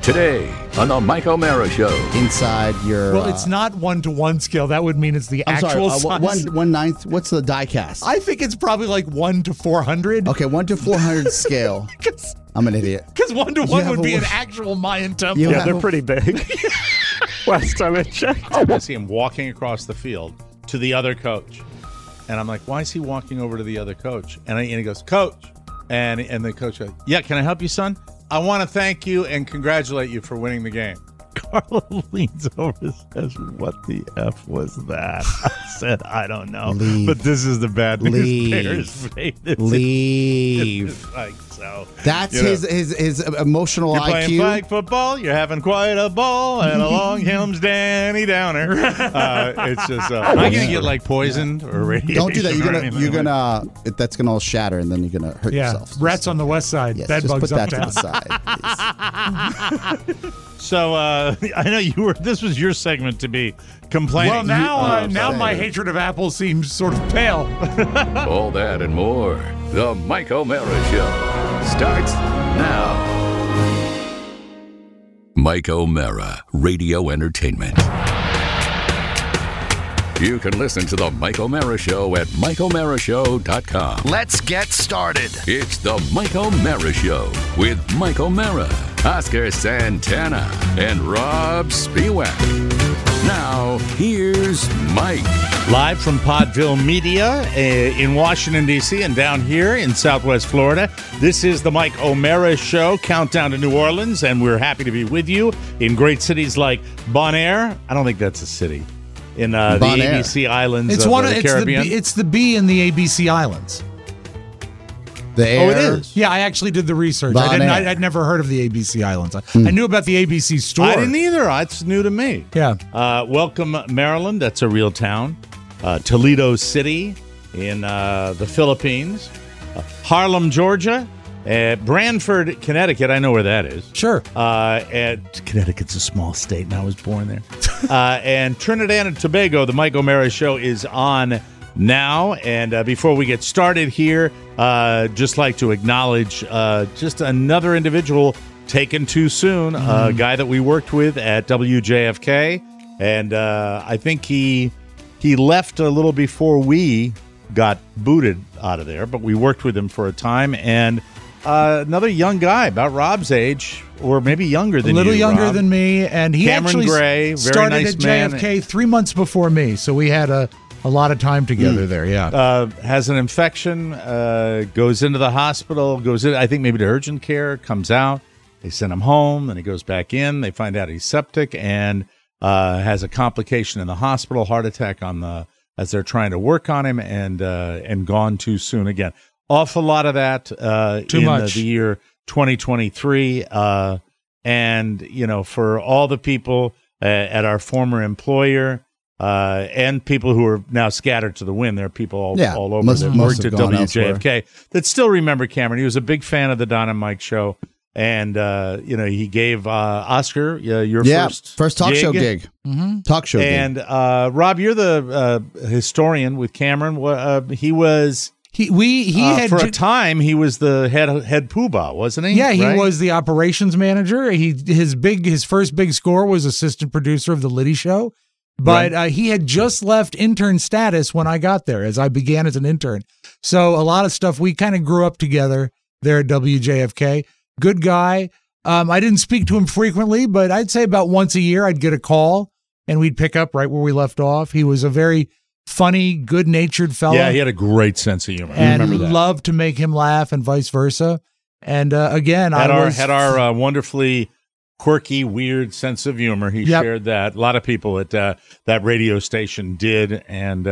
Today on the Mike O'Mara Show. Inside your... Well, it's not 1-to-1 scale. That would mean it's the actual size. 1/9. What's the die cast? I think it's probably like 1 to 400. Okay, 1 to 400 scale. I'm an idiot. Because 1-to-1 would be an actual Mayan temple. Yeah, they're pretty big. Last time I checked. I see him walking across the field to the other coach. And I'm like, why is he walking over to the other coach? And he goes, Coach. And the coach goes, yeah, can I help you, son? I want to thank you and congratulate you for winning the game. Carla leans over and says, what the F was that? I said, I don't know. Leave. But this is the bad news Leave. bears. Leave. Like so. That's his emotional You're IQ. playing flag football. You're having quite a ball, and along comes Danny Downer. It's just am I gonna get like poised or radiation? Don't do that. You're gonna that's gonna all shatter, and then you're gonna hurt yourself. Rats on the west side. Yes, Bed just bugs put up that to down. the side, please. So I know this was your segment to be complaining. Well, now my hatred of Apple seems sort of pale. All that and more. The Mike O'Mara Show starts now. Mike O'Mara, Radio Entertainment. You can listen to the Mike O'Mara Show at MikeO'MaraShow.com. Let's get started. It's the Mike O'Mara Show with Mike O'Mara, Oscar Santana, and Rob Spiewak. Now, here's Mike. Live from Podville Media in Washington, D.C. and down here in Southwest Florida. This is the Mike O'Mara Show, countdown to New Orleans, and we're happy to be with you in great cities like Bonaire. I don't think that's a city. In the ABC Islands It's of one. the Caribbean. It's the B in the ABC Islands. The air. Oh, it is? Yeah, I actually did the research. Bonaire. I'd never heard of the ABC Islands. I knew about the ABC store. I didn't either. It's new to me. Yeah. Welcome, Maryland. That's a real town. Toledo City in the Philippines. Harlem, Georgia. Branford, Connecticut. I know where that is. Sure. Connecticut's a small state, and I was born there. And Trinidad and Tobago, the Mike O'Mara Show is on now. And before we get started here, just like to acknowledge just another individual taken too soon, a guy that we worked with at WJFK. And I think he left a little before we got booted out of there, but we worked with him for a time. And another young guy, about Rob's age, or maybe younger than you, a little younger Rob. than me, and he Cameron actually Gray, very started nice at JFK 3 months before me, so we had a lot of time together there. Yeah, has an infection, goes into the hospital, goes in, I think maybe to urgent care, comes out. They send him home, then he goes back in. They find out he's septic and has a complication in the hospital, heart attack as they're trying to work on him, and gone too soon again. Awful lot of that in the year 2023. And, for all the people at our former employer and people who are now scattered to the wind, there are people all over that worked at WJFK that still remember Cameron. He was a big fan of the Don and Mike show. And, he gave Oscar your first talk show gig. Mm-hmm. Talk show gig. And, Rob, you're the historian with Cameron. He was... He had for a time he was the head poobah, wasn't he? Yeah, he right? was the operations manager. His first big score was assistant producer of the Liddy Show, but he had just left intern status when I got there, as I began as an intern. So a lot of stuff we kind of grew up together there at WJFK. Good guy. I didn't speak to him frequently, but I'd say about once a year I'd get a call and we'd pick up right where we left off. He was a very funny, good-natured fellow. Yeah, he had a great sense of humor. And I remember that. loved to make him laugh and vice versa. And again, had our wonderfully quirky, weird sense of humor. He shared that. A lot of people at that radio station did. And,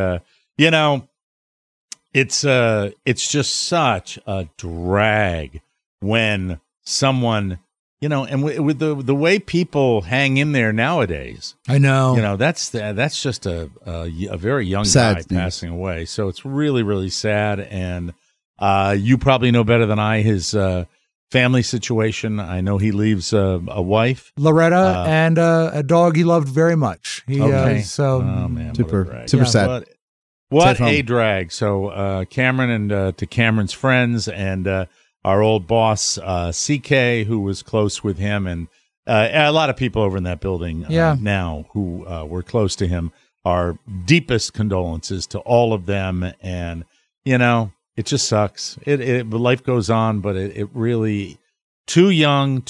it's just such a drag when someone... and with the way people hang in there nowadays, I know. That's just a very young guy passing away. So it's really, really sad. And you probably know better than I his family situation. I know he leaves a wife, Loretta, and a dog he loved very much. Oh man, super sad. What a drag. So Cameron and to Cameron's friends and. Our old boss, CK, who was close with him and A lot of people over in that building now who were close to him. Our deepest condolences to all of them, and it just sucks. Life goes on, but it really too young,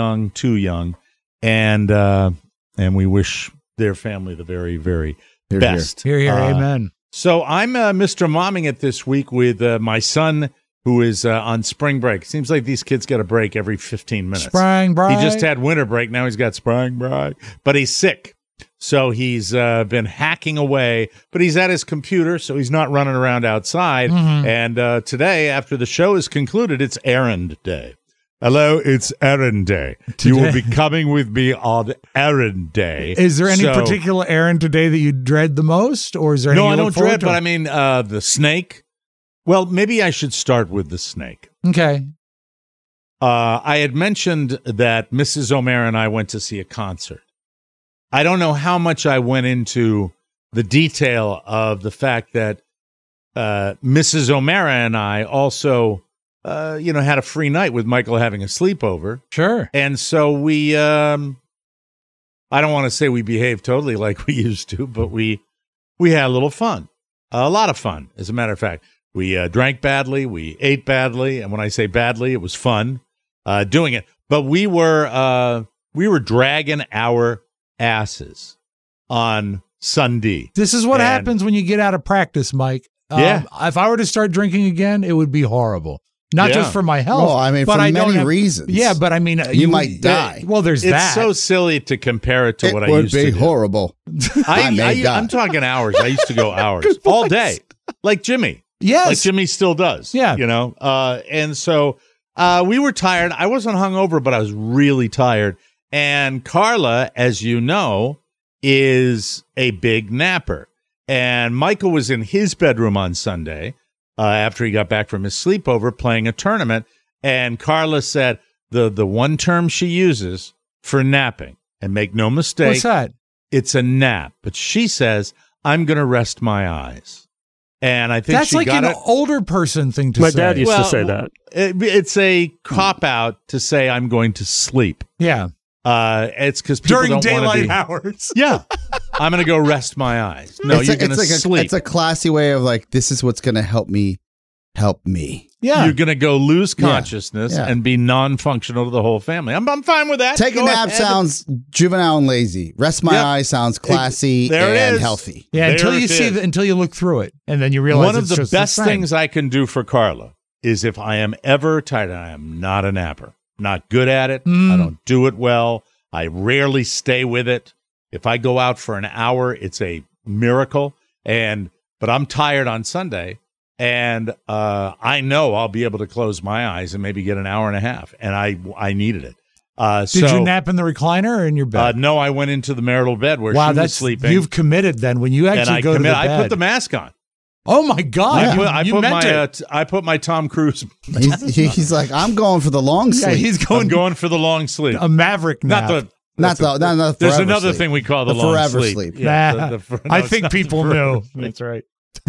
and we wish their family the very, very best. Here, amen. So I'm Mr. Momming it this week with my son, who is on spring break. Seems like these kids get a break every 15 minutes. Spring break. He just had winter break. Now he's got spring break, but he's sick. So he's been hacking away, but he's at his computer, so he's not running around outside. Mm-hmm. And today, after the show is concluded, it's errand day. Hello, it's errand day. You will be coming with me on errand day. Is there any particular errand today that you dread the most, or is there any? No, I don't dread, but I mean the snake. Well, maybe I should start with the snake. Okay. I had mentioned that Mrs. O'Mara and I went to see a concert. I don't know how much I went into the detail of the fact that Mrs. O'Mara and I also, had a free night with Michael having a sleepover. Sure. And so we, I don't want to say we behaved totally like we used to, but we had a little fun, a lot of fun, as a matter of fact. We drank badly, we ate badly, and when I say badly, it was fun doing it. But we were dragging our asses on Sunday. This is what happens when you get out of practice, Mike. If I were to start drinking again, it would be horrible. Not just for my health. Well, I mean, but for many reasons. Yeah, but I mean, you might die. Well, there's that. It's so silly to compare it to what I used to do. It would be horrible. I'm talking hours. I used to go hours all day, like Jimmy. Yes, like Jimmy still does. Yeah, and so we were tired. I wasn't hungover, but I was really tired. And Carla, as you know, is a big napper. And Michael was in his bedroom on Sunday after he got back from his sleepover playing a tournament. And Carla said the one term she uses for napping, and make no mistake, what's that? It's a nap. But she says, I'm going to rest my eyes. And I think that's she like got an older person thing to say. My dad used to say that. It's a cop-out to say I'm going to sleep. Yeah. It's because people during don't want to daylight hours. Yeah, I'm going to go rest my eyes. No, you're going to sleep. It's a classy way of like, this is what's going to help me. Yeah, you're going to go lose consciousness and be non-functional to the whole family. I'm fine with that. Take a nap sounds juvenile and lazy. Rest my eyes sounds classy and healthy. Yeah, until you look through it, and then you realize one of the best things I can do for Carla is if I am ever tired, and I am not a napper. Not good at it. I don't do it well. I rarely stay with it. If I go out for an hour, it's a miracle. But I'm tired on Sunday, and I know I'll be able to close my eyes and maybe get an hour and a half, and I needed it. Did you nap in the recliner or in your bed? No, I went into the marital bed where she was sleeping. You've committed then when you actually go to the bed. I put the mask on. Oh my God! I put my Tom Cruise. He's like, I'm going for the long sleep. Yeah, I'm going for the long sleep. A Maverick nap. Not the there's another sleep. thing we call the long forever sleep. Yeah, I think people knew. That's right.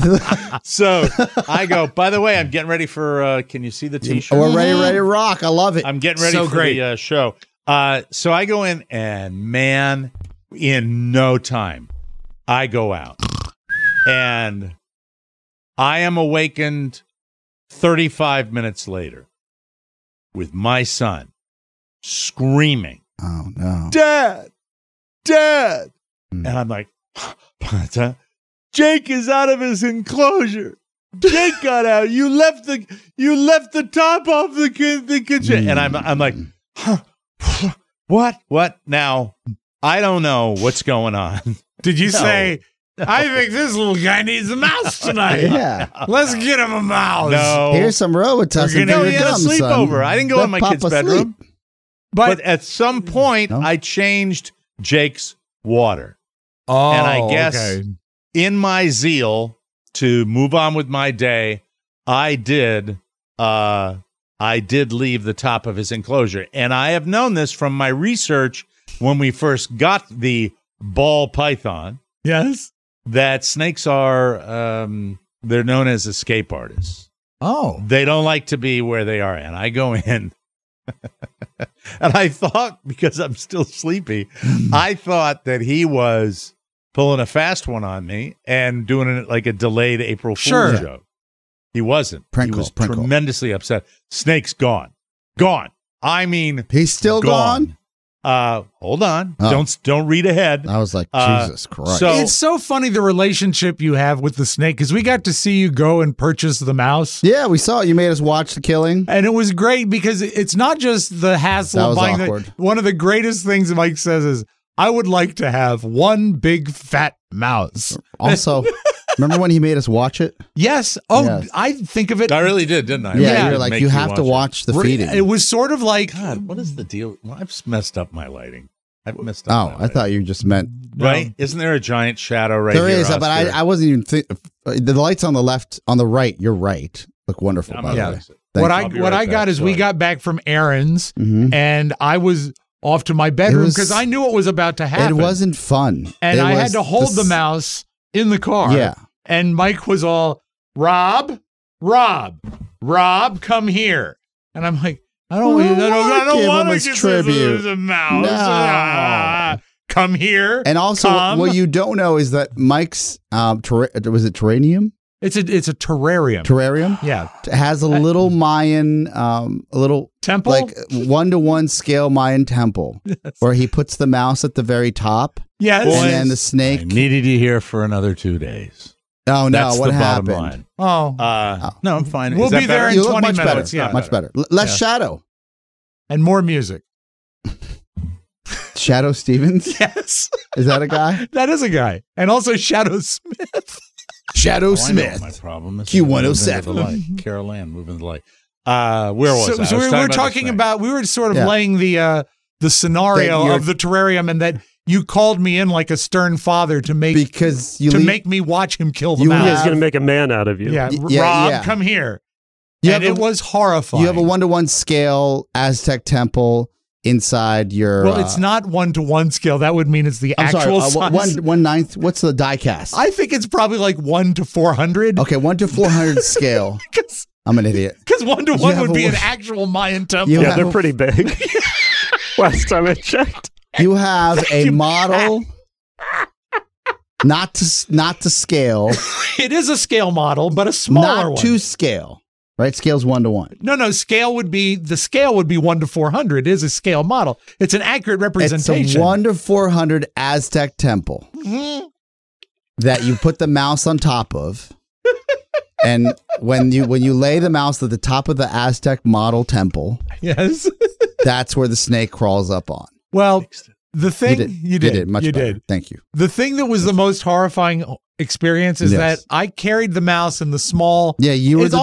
So I go, by the way, I'm getting ready for, can you see the T-shirt? We're ready to rock. I love it. I'm getting ready for the show. So I go in, and man, in no time, I go out. And I am awakened 35 minutes later with my son screaming, "Oh, no. Dad! Dad!" And I'm like, Jake is out of his enclosure. Jake got out. You left the top off the kitchen. And I'm like, what? Now, I don't know what's going on. Did you say, I think this little guy needs a mouse tonight. Yeah. Let's get him a mouse. No. Here's some Robitussin. No, he had a sleepover. I didn't go in my kid's bedroom. But at some point, I changed Jake's water. Oh, and I guess in my zeal to move on with my day, I did leave the top of his enclosure. And I have known this from my research when we first got the ball python. Yes. That snakes are, they're known as escape artists. Oh. They don't like to be where they are. And I go in And I thought, because I'm still sleepy, I thought that he was pulling a fast one on me and doing it like a delayed April Fool's joke. He wasn't. He was tremendously upset. Snake's gone. Gone. I mean, he's still gone? Hold on. Oh. Don't read ahead. I was like, Jesus Christ. So, it's so funny the relationship you have with the snake, because we got to see you go and purchase the mouse. Yeah, we saw it. You made us watch the killing. And it was great because it's not just the hassle of buying awkward. One of the greatest things Mike says is, I would like to have one big fat mouse. Also, remember when he made us watch it? Yes. Oh, yes. I think of it. I really did, didn't I? Yeah, you're like, you have to watch the feeding. It was sort of like, God, what is the deal? Well, I've messed up my lighting. I've messed up. I thought you just meant right. Isn't there a giant shadow right there here? There is, but I wasn't even the lights on the left, on the right. You're right. Look wonderful. By the way. What I got is we got back from errands, and I was off to my bedroom because I knew what was about to happen. It wasn't fun. And I had to hold the mouse in the car. Yeah. And Mike was all, Rob, come here. And I'm like, I don't want to give tribute. A mouse. No. Come here. And also, what you don't know is that Mike's, was it terrarium? It's a terrarium. Terrarium? Yeah. It has a little Mayan, a little temple, like 1-to-1 scale Mayan temple, where he puts the mouse at the very top. Yes. And then the snake. I needed you here for another 2 days. Oh, no. That's what the happened? Bottom line. No, I'm fine. We'll be there in 20 minutes. Yeah. Much better. Less shadow. And more music. Shadow Stevens? Yes. Is that a guy? That is a guy. And also Shadow Smith. Shadow Smith. My problem is Q107. Carol Ann moving the light. Where was I? So we were talking about, we were sort of laying the scenario of the terrarium, and that you called me in like a stern father to make make me watch him kill the mouse. He's going to make a man out of you. Yeah, Rob, come here. It was horrifying. You have a 1-to-1 scale Aztec temple inside your. Well, it's not 1-to-1 scale. That would mean it's the actual size. 1/9. What's the die cast? I think it's probably like 1-to-400. Okay, 1-to-400 scale. I'm an idiot. Because 1-to-1 would be an actual Mayan temple. Yeah, they're pretty big. Last time I checked. You have a model, not to scale. It is a scale model, but a smaller one. Not to scale, right? Scale's 1-to-1. No. Scale would be 1-to-400. It is a scale model. It's an accurate representation. It's a 1-to-400 Aztec temple that you put the mouse on top of. And when you lay the mouse at the top of the Aztec model temple, yes, that's where the snake crawls up on. Well, the thing you did much better. Thank you. The thing that was the most horrifying experience is that I carried the mouse in the small. Yeah, you were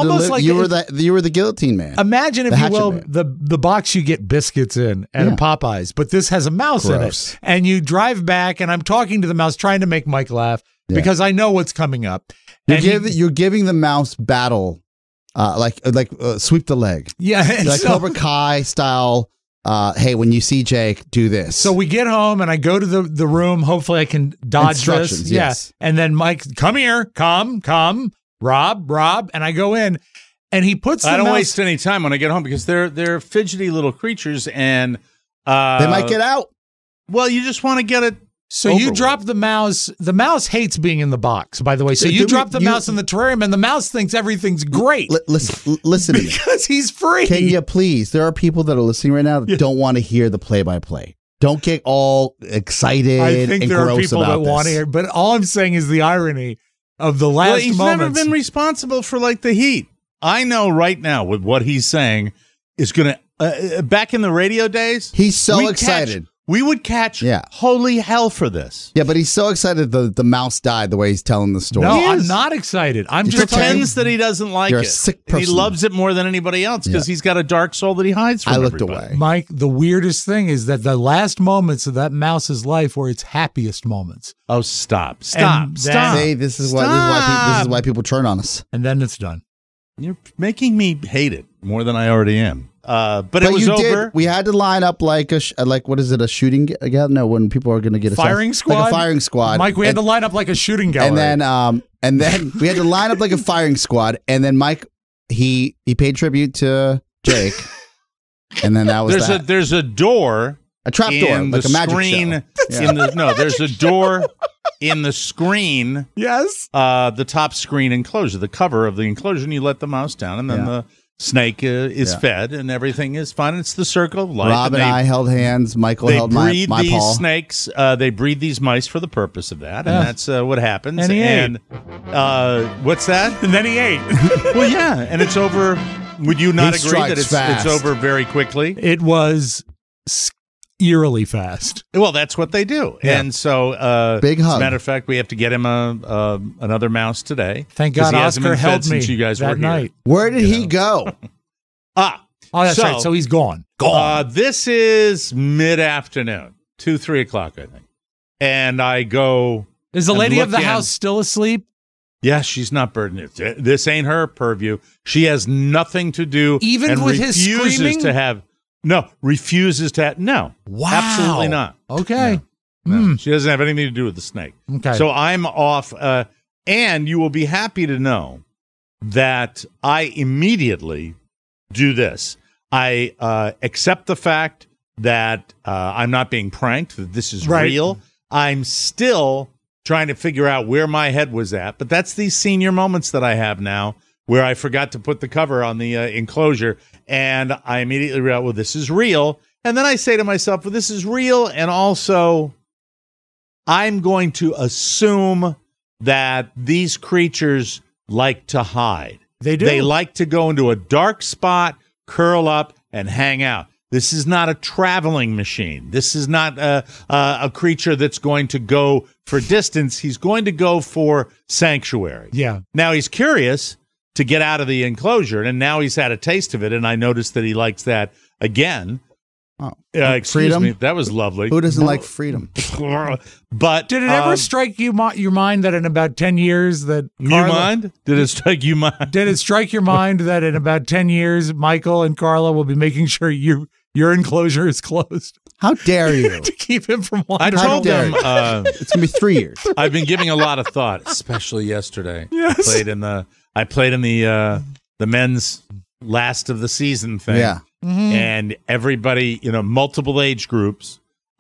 you were the guillotine man. Imagine, if you will, the box you get biscuits in at a Popeyes, but this has a mouse in it, and you drive back, and I'm talking to the mouse, trying to make Mike laugh because I know what's coming up. You're giving the mouse battle, like sweep the leg. Yeah, like Cobra Kai style. Hey, when you see Jake, do this. So we get home, and I go to the room. Hopefully, I can dodge this. Yes. And then Mike, come here, come, Rob, and I go in, and he puts. I don't waste any time when I get home because they're fidgety little creatures, and they might get out. Well, you just want to get it. So you drop the mouse. The mouse hates being in the box, by the way. So you drop the mouse in the terrarium, and the mouse thinks everything's great. Listen to me. Because he's free. Can you please? There are people that are listening right now that don't want to hear the play-by-play. Don't get all excited and gross about this. I think there are people that want to hear, but all I'm saying is the irony of the last moments. He's never been responsible for like the heat. I know right now with what he's saying is going to, back in the radio days. He's so excited. We would catch holy hell for this. Yeah, but he's so excited the mouse died the way he's telling the story. No, I'm not excited. He just pretends that he doesn't like You're it. A sick person. He loves it more than anybody else because he's got a dark soul that he hides from everybody. Away. Mike, the weirdest thing is that the last moments of that mouse's life were its happiest moments. Oh, stop. See, this is why people turn on us. And then it's done. You're making me hate it more than I already am. But it was over. We had to line up like what is it? A shooting gallery? No, when people are going to get firing squad. Like a firing squad. Mike, we had to line up like a shooting gallery. And then we had to line up like a firing squad. And then Mike, he paid tribute to Jake. And then that was There's a door. A trap door, in like the a magic screen, show. there's a door in the screen. Yes. The top screen enclosure, the cover of the enclosure, and you let the mouse down, and then the snake is fed, and everything is fine. It's the circle of life. Rob and I held hands. Michael held my breed paw. these snakes. They breed these mice for the purpose of that, and that's what happens. And he ate. What's that? And then he ate. Well, yeah, and it's over. Would you not agree that strikes fast. it's over very quickly? It was eerily fast. Well, that's what they do. Yeah. And so, Big as a hug. matter of fact, we have to get him another mouse today. Thank 'cause God he hasn't Oscar been fed held me since you guys that were here. night. Where did he go? Oh, that's right. So he's gone. This is mid-afternoon, 2, 3 o'clock, I think. And I go. Is the and lady of look the in. house still asleep? Yeah, she's not burdened. This ain't her purview. She has nothing to do. Even and with his refuses screaming? to have. No, refuses to have. No. Wow. Absolutely not. Okay. No, she doesn't have anything to do with the snake. Okay. So I'm off. And you will be happy to know that I immediately do this. I accept the fact that I'm not being pranked, that this is Right. real. I'm still trying to figure out where my head was at. But that's these senior moments that I have now where I forgot to put the cover on the enclosure. And I immediately realized, well, this is real. And then I say to myself, well, this is real. And also, I'm going to assume that these creatures like to hide. They do. They like to go into a dark spot, curl up, and hang out. This is not a traveling machine. This is not a creature that's going to go for distance. He's going to go for sanctuary. Yeah. Now, he's curious to get out of the enclosure, and now he's had a taste of it, and I noticed that he likes that again. Oh. Excuse Freedom? me. That was lovely. Who doesn't like freedom? But Did it ever strike your mind that in about 10 years that Did it strike you mind? Did it strike your mind that in about 10 years Michael and Carla will be making sure your enclosure is closed How dare you? to keep him from I wandering? told dare them you. It's going to be 3 years. I've been giving a lot of thought, especially yesterday. Yes. I played in the men's last of the season thing. Yeah. And everybody, multiple age groups.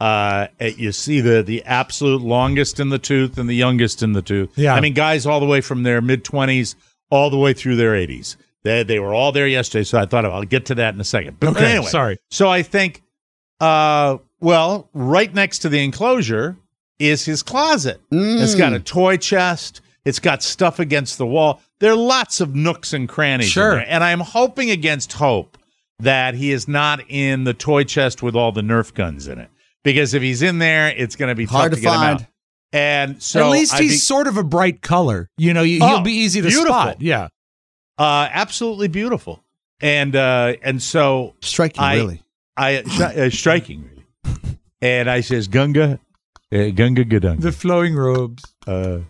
You see the absolute longest in the tooth and the youngest in the tooth. Yeah. I mean, guys all the way from their mid-20s all the way through their 80s. They were all there yesterday, so I thought I'll get to that in a second. But Okay, anyway, sorry. So I think, right next to the enclosure is his closet. It's got a toy chest. It's got stuff against the wall. There are lots of nooks and crannies. Sure. In there, and I'm hoping against hope that he is not in the toy chest with all the Nerf guns in it. Because if he's in there, it's going to be Hard tough to get him find. out. And so At least he's sort of a bright color. He'll be easy to beautiful. spot. Yeah. absolutely beautiful. And so Striking, really. Striking, really. And I says, Gunga Gadunga. The flowing robes. And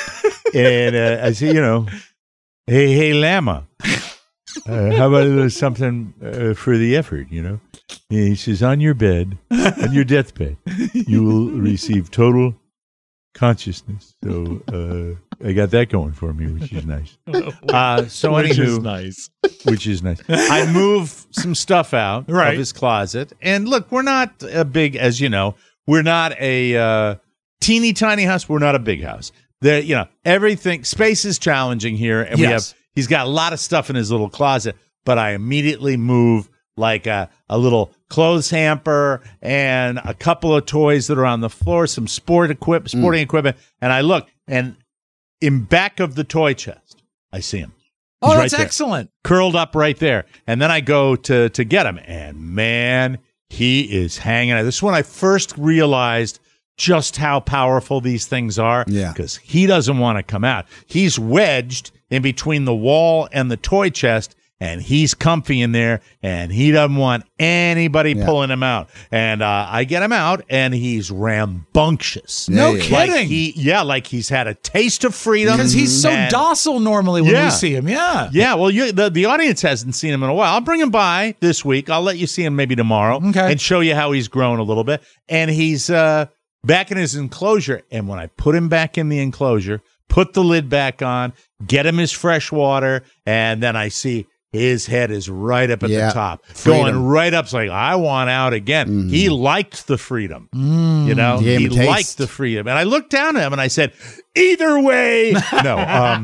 I say, hey, Lama, how about a little something for the effort, And he says, on your bed, on your deathbed, you will receive total consciousness. So I got that going for me, which is nice. Which is nice. Which is nice. I move some stuff out Right. of his closet. And look, we're not a big, as you know, we're not a teeny tiny house. We're not a big house. There, everything, space is challenging here. And Yes. he's got a lot of stuff in his little closet, but I immediately move like a little clothes hamper and a couple of toys that are on the floor, some sporting equipment. And I look, and in back of the toy chest, I see him. Oh, He's that's right there, excellent. curled up right there. And then I go to get him, and man, he is hanging out. This is when I first realized just how powerful these things are. Yeah. Because he doesn't want to come out. He's wedged in between the wall and the toy chest, and he's comfy in there, and he doesn't want anybody pulling him out. And I get him out, and he's rambunctious. No Yeah, yeah. kidding. Like he's had a taste of freedom. Because he's so and- docile normally when Yeah. we see him. Yeah. Yeah, well, the audience hasn't seen him in a while. I'll bring him by this week. I'll let you see him maybe tomorrow Okay. and show you how he's grown a little bit. And he's back in his enclosure. And when I put him back in the enclosure, put the lid back on, get him his fresh water, and then I see his head is right up at Yeah. the top, Freedom. going right up. It's like, I want out again. He liked the freedom. You know, Gave he him a taste. liked the freedom. And I looked down at him and I said, either way. No.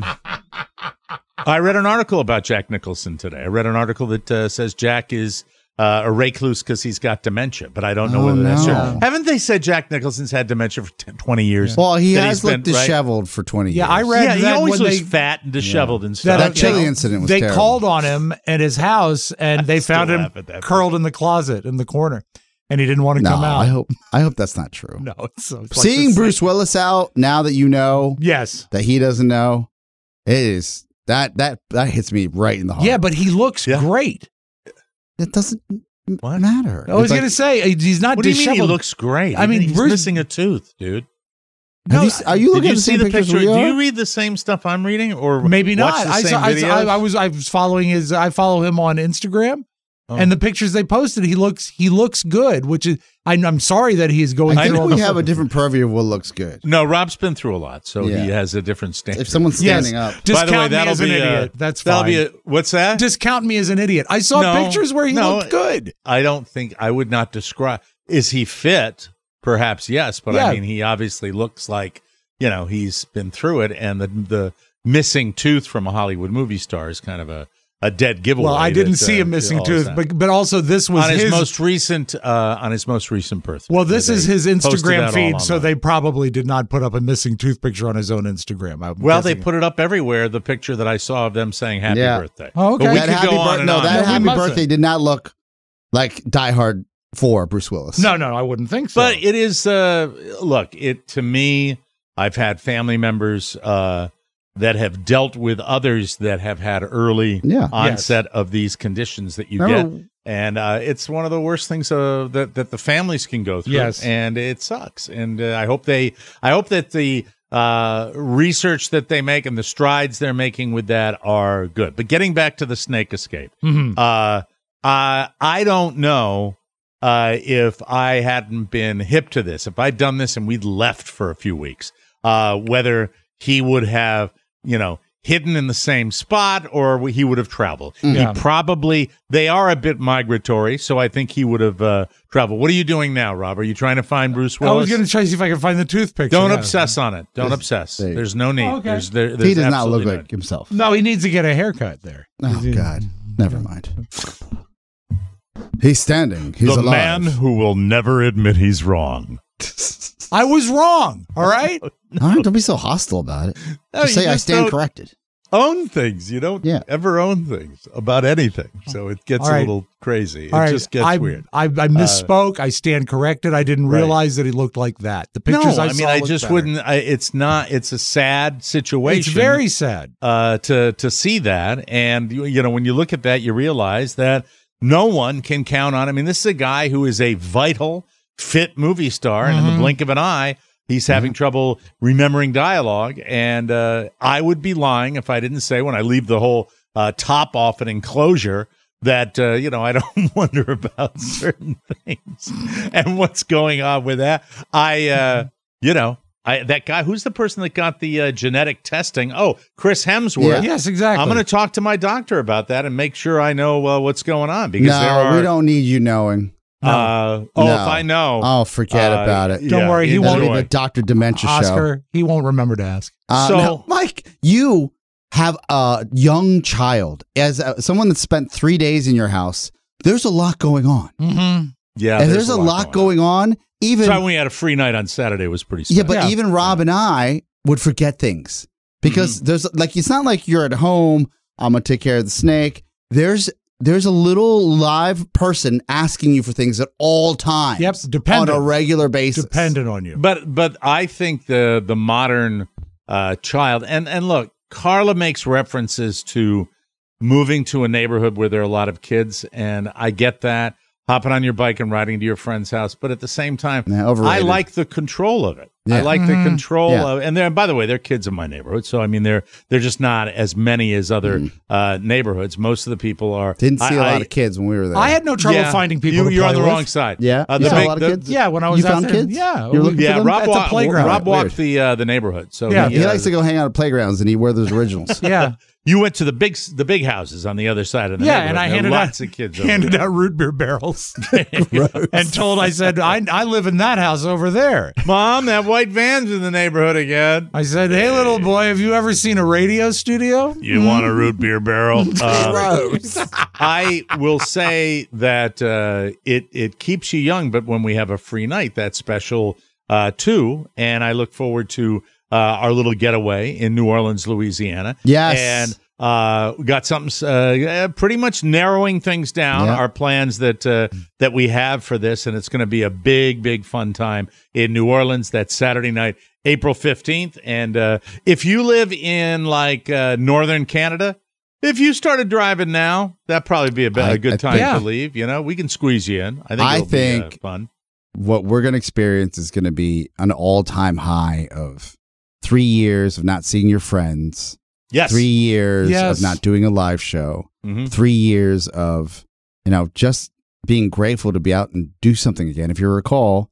I read an article about Jack Nicholson today. I read an article that says Jack is a recluse because he's got dementia, but I don't know whether that's true. no. Haven't they said Jack Nicholson's had dementia for 20 years? Well, he That has he's looked been- right? disheveled for 20 years. Yeah, I read Yeah, he that always when looks they fat and disheveled and stuff. That chili incident was they terrible. called on him at his house and they still found him laugh at that. curled in the closet in the corner, and he didn't want to No, come out. I hope that's not true. No, it's like Seeing this- Bruce Willis out now that you know Yes. that he doesn't know, it is that hits me right in the heart. Yeah, but he looks Yeah. great. it doesn't What? matter. I was It's like- going to say he's not What do you mean he disheveled. looks great? I mean, he's Bruce- missing a tooth, dude. Have you s- are you Did looking you at the see same the pictures picture? we Do are? you read the same stuff I'm reading, or Maybe watch not. the I same saw. videos? I was following his. I follow him on Instagram, Oh. and the pictures they posted, he looks good. Which is, I'm sorry that he's going I through all think we this. have a different purview of what looks good. No, Rob's been through a lot, so Yeah. he has a different standard. If someone's Yes. standing up, By Discount the way, me that'll as an be idiot. That's fine. that'll be what's that? Discount me as an idiot. I saw No, pictures where he no. looked good. I don't think I would not describe. Is he fit? Perhaps yes, but Yeah. I mean, he obviously looks like he's been through it, and the missing tooth from a Hollywood movie star is kind of a dead giveaway. Well, I didn't that, see a missing all tooth, that. but also this was on his his most recent birthday. Well, this is his They posted Instagram that all feed, so online. they probably did not put up a missing tooth picture on his own Instagram. I'm Well, they guessing. put it up everywhere. The picture that I saw of them saying "Happy Yeah. Birthday." Oh, okay. But we that could happy go on and on. that Yeah, we happy must have. birthday did not look like Die Hard 4 Bruce Willis. No, I wouldn't think so. But it is. Look, it to me. I've had family members that have dealt with others that have had early Yeah. onset of these conditions that you Remember- get, and it's one of the worst things that the families can go through. Yes. and it sucks. And I hope that the research that they make and the strides they're making with that are good. But getting back to the snake escape, I don't know. If I hadn't been hip to this, if I'd done this and we'd left for a few weeks, whether he would have, hidden in the same spot or he would have traveled. Yeah. He probably, they are a bit migratory, so I think he would have traveled. What are you doing now, Rob? Are you trying to find Bruce I Willis? was going to try to see if I can find the tooth picture. Don't Yeah. obsess on it. Don't obsess. they- There's no need. Oh, okay. There's He does not absolutely look no like himself. No, he needs to get a haircut there. Oh, God. Never mind. He's standing. He's the alive. man who will never admit he's wrong. I was wrong. All right. All right, don't be so hostile about it. No, Just you say I just stand don't- corrected. Own things. You don't ever own things about anything. So it gets All right. a little crazy. All It right. just gets I, weird. I misspoke. I stand corrected. I didn't Right. realize that he looked like that. The pictures No, I I mean, saw I looked just better. wouldn't. It's a sad situation. It's very sad. to see that, and when you look at that, you realize that no one can count on. I mean, this is a guy who is a vital, fit movie star, and in the blink of an eye, he's having trouble remembering dialogue. And I would be lying if I didn't say, when I leave the whole top off an enclosure, that I don't wonder about certain things and what's going on with that. That guy, who's the person that got the genetic testing? Oh, Chris Hemsworth. Yeah. Yes, exactly. I'm going to talk to my doctor about that and make sure I know what's going on, because there No, are. we don't need you knowing. If No. I know, Oh, forget about it. Don't worry, he That'll won't- be the Dr. Dementia show. Oscar, he won't remember to ask. So- No, Mike, you have a young child. As someone that spent 3 days in your house, there's a lot going on. Mm-hmm. Yeah, And there's a lot going on. Even That's why we had a free night on Saturday. Was pretty special. yeah, but even Rob and I would forget things because there's like, it's not like you're at home. I'm gonna take care of the snake. There's a little live person asking you for things at all times. Yep, dependent. on a regular basis. Dependent on you. But I think the modern child, and look, Carla makes references to moving to a neighborhood where there are a lot of kids, and I get that, hopping on your bike and riding to your friend's house, but at the same time, Yeah, I overrated. like the control of it. Yeah. I like the control Yeah. of, and they're, by the way, they're kids in my neighborhood. So, I mean, they're just not as many as other neighborhoods. Most of the people are. Didn't see a lot of kids when we were there. I had no trouble finding people. You're on the with. wrong side. Yeah, The you saw big- a lot of kids. Yeah, when I was You out found there. kids? Yeah, You were looking for Yeah, them? Rob, At the playground. Rob walked Weird. the neighborhood. So Yeah. He likes to go hang out at playgrounds and eat Werther's Originals. Yeah. You went to the big houses on the other side of the Yeah, neighborhood. and I There were handed lots out of kids over handed there. out root beer barrels, and I said, I live in that house over there. Mom, that white van's in the neighborhood again. I said, hey, little boy, have you ever seen a radio studio? You want a root beer barrel? I will say that it keeps you young, but when we have a free night, that's special too. And I look forward to our little getaway in New Orleans, Louisiana. Yes. And we got something pretty much narrowing things down, Yeah. our plans that we have for this. And it's going to be a big fun time in New Orleans. That's Saturday night, April 15th. And if you live in like northern Canada, if you started driving now, that'd probably be a good time Yeah. to leave. You know, we can squeeze you in. I think it'll be fun. What we're going to experience is going to be an all-time high of 3 years of not seeing your friends. Yes. 3 years Yes. of not doing a live show. Mhm. 3 years of, just being grateful to be out and do something again. If you recall,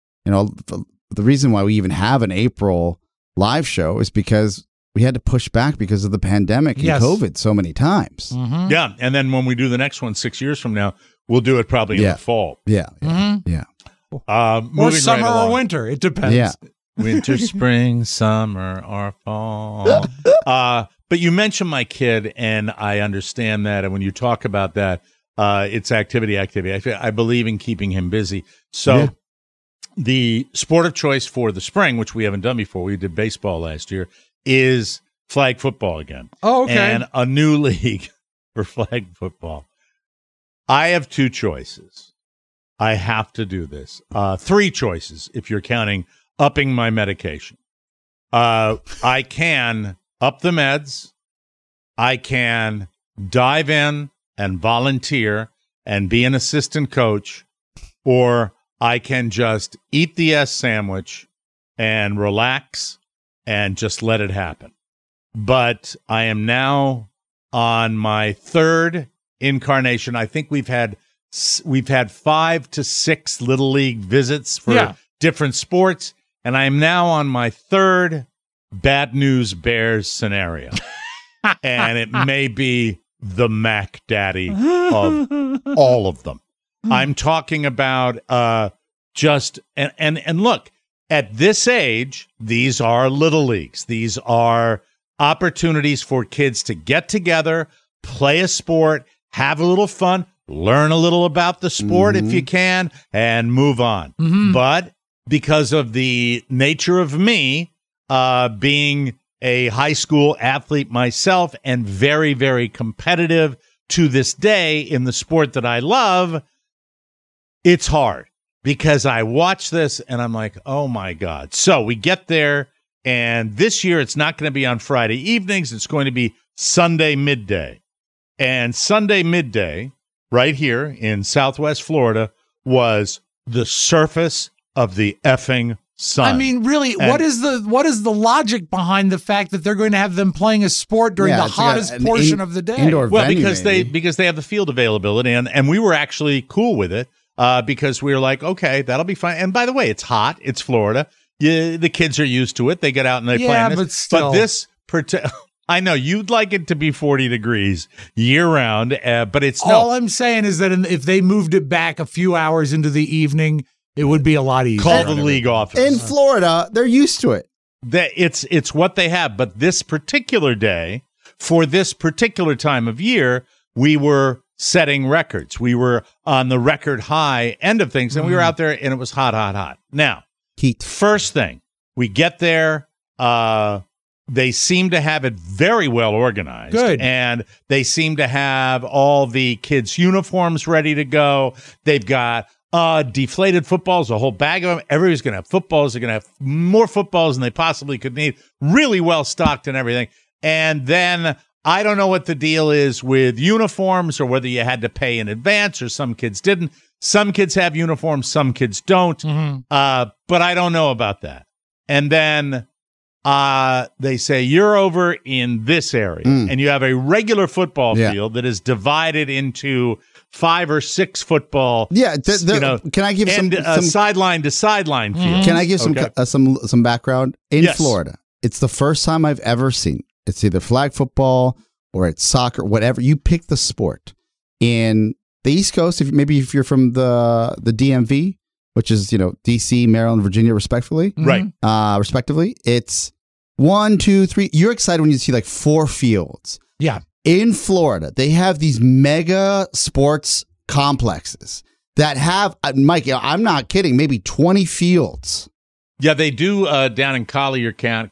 the reason why we even have an April live show is because we had to push back because of the pandemic and Yes. COVID so many times. Mm-hmm. Yeah. And then when we do the next one 6 years from now, we'll do it probably in Yeah. the fall. Yeah. Mm-hmm. Yeah. Or Moving summer right along. or winter. It depends. Yeah. Winter, spring, summer, or fall. But you mentioned my kid, and I understand that. And when you talk about that, it's activity. I believe in keeping him busy. So Yeah. the sport of choice for the spring, which we haven't done before, we did baseball last year, is flag football again. Oh, okay. And a new league for flag football. I have two choices. I have to do this. 3 choices if you're counting upping my medication. I can up the meds. I can dive in and volunteer and be an assistant coach, or I can just eat the S sandwich and relax and just let it happen. But I am now on my 3rd incarnation. I think we've had 5 to 6 little league visits for different sports, and I am now on my 3rd Bad News Bears scenario. And it may be the Mac Daddy of all of them. I'm talking about and look, at this age, these are little leagues. These are opportunities for kids to get together, play a sport, have a little fun, learn a little about the sport if you can, and move on. But because of the nature of me, being a high school athlete myself and very, very competitive to this day in the sport that I love, it's hard because I watch this and I'm like, oh my God. So we get there, and this year it's not going to be on Friday evenings. It's going to be Sunday midday. And Sunday midday, right here in Southwest Florida, was the surface of the effing sun. I mean, really, And- what is the logic behind the fact that they're going to have them playing a sport during the it's like hottest an portion of the day? Indoor Well, venue, because maybe. they have the field availability, and we were actually cool with it because we were like, okay, that'll be fine. And by the way, it's hot. It's Florida. The kids are used to it. They get out and they play. Yeah, in this. but still. this I know you'd like it to be 40 degrees year round, but it's All no. I'm saying is that if they moved it back a few hours into the evening, it would be a lot easier. Call the league office. In Florida, they're used to it. That it's what they have. But this particular day, for this particular time of year, we were setting records. We were on the record high end of things, and we were out there, and it was hot. Now, Heat. first thing, we get there. They seem to have it very well organized. Good. And they seem to have all the kids' uniforms ready to go. They've got deflated footballs, a whole bag of them. Everybody's going to have footballs. They're going to have more footballs than they possibly could need. Really well stocked and everything. And then I don't know what the deal is with uniforms or whether you had to pay in advance or some kids didn't. Some kids have uniforms, some kids don't. But I don't know about that. and then they say you're over in this area, and you have a regular football field that is divided into 5 or 6 football. Yeah, can I give some sideline to sideline field? Can I give some background? In Yes. Florida, it's the first time I've ever seen. It's either flag football or it's soccer, whatever. You pick the sport. In the East Coast, if you're from the DMV, which is DC, Maryland, Virginia, respectively, respectively, it's 1, 2, 3. You're excited when you see like 4 fields. Yeah. In Florida, they have these mega sports complexes that have, Mike, I'm not kidding, maybe 20 fields. Yeah, they do down in Collier County.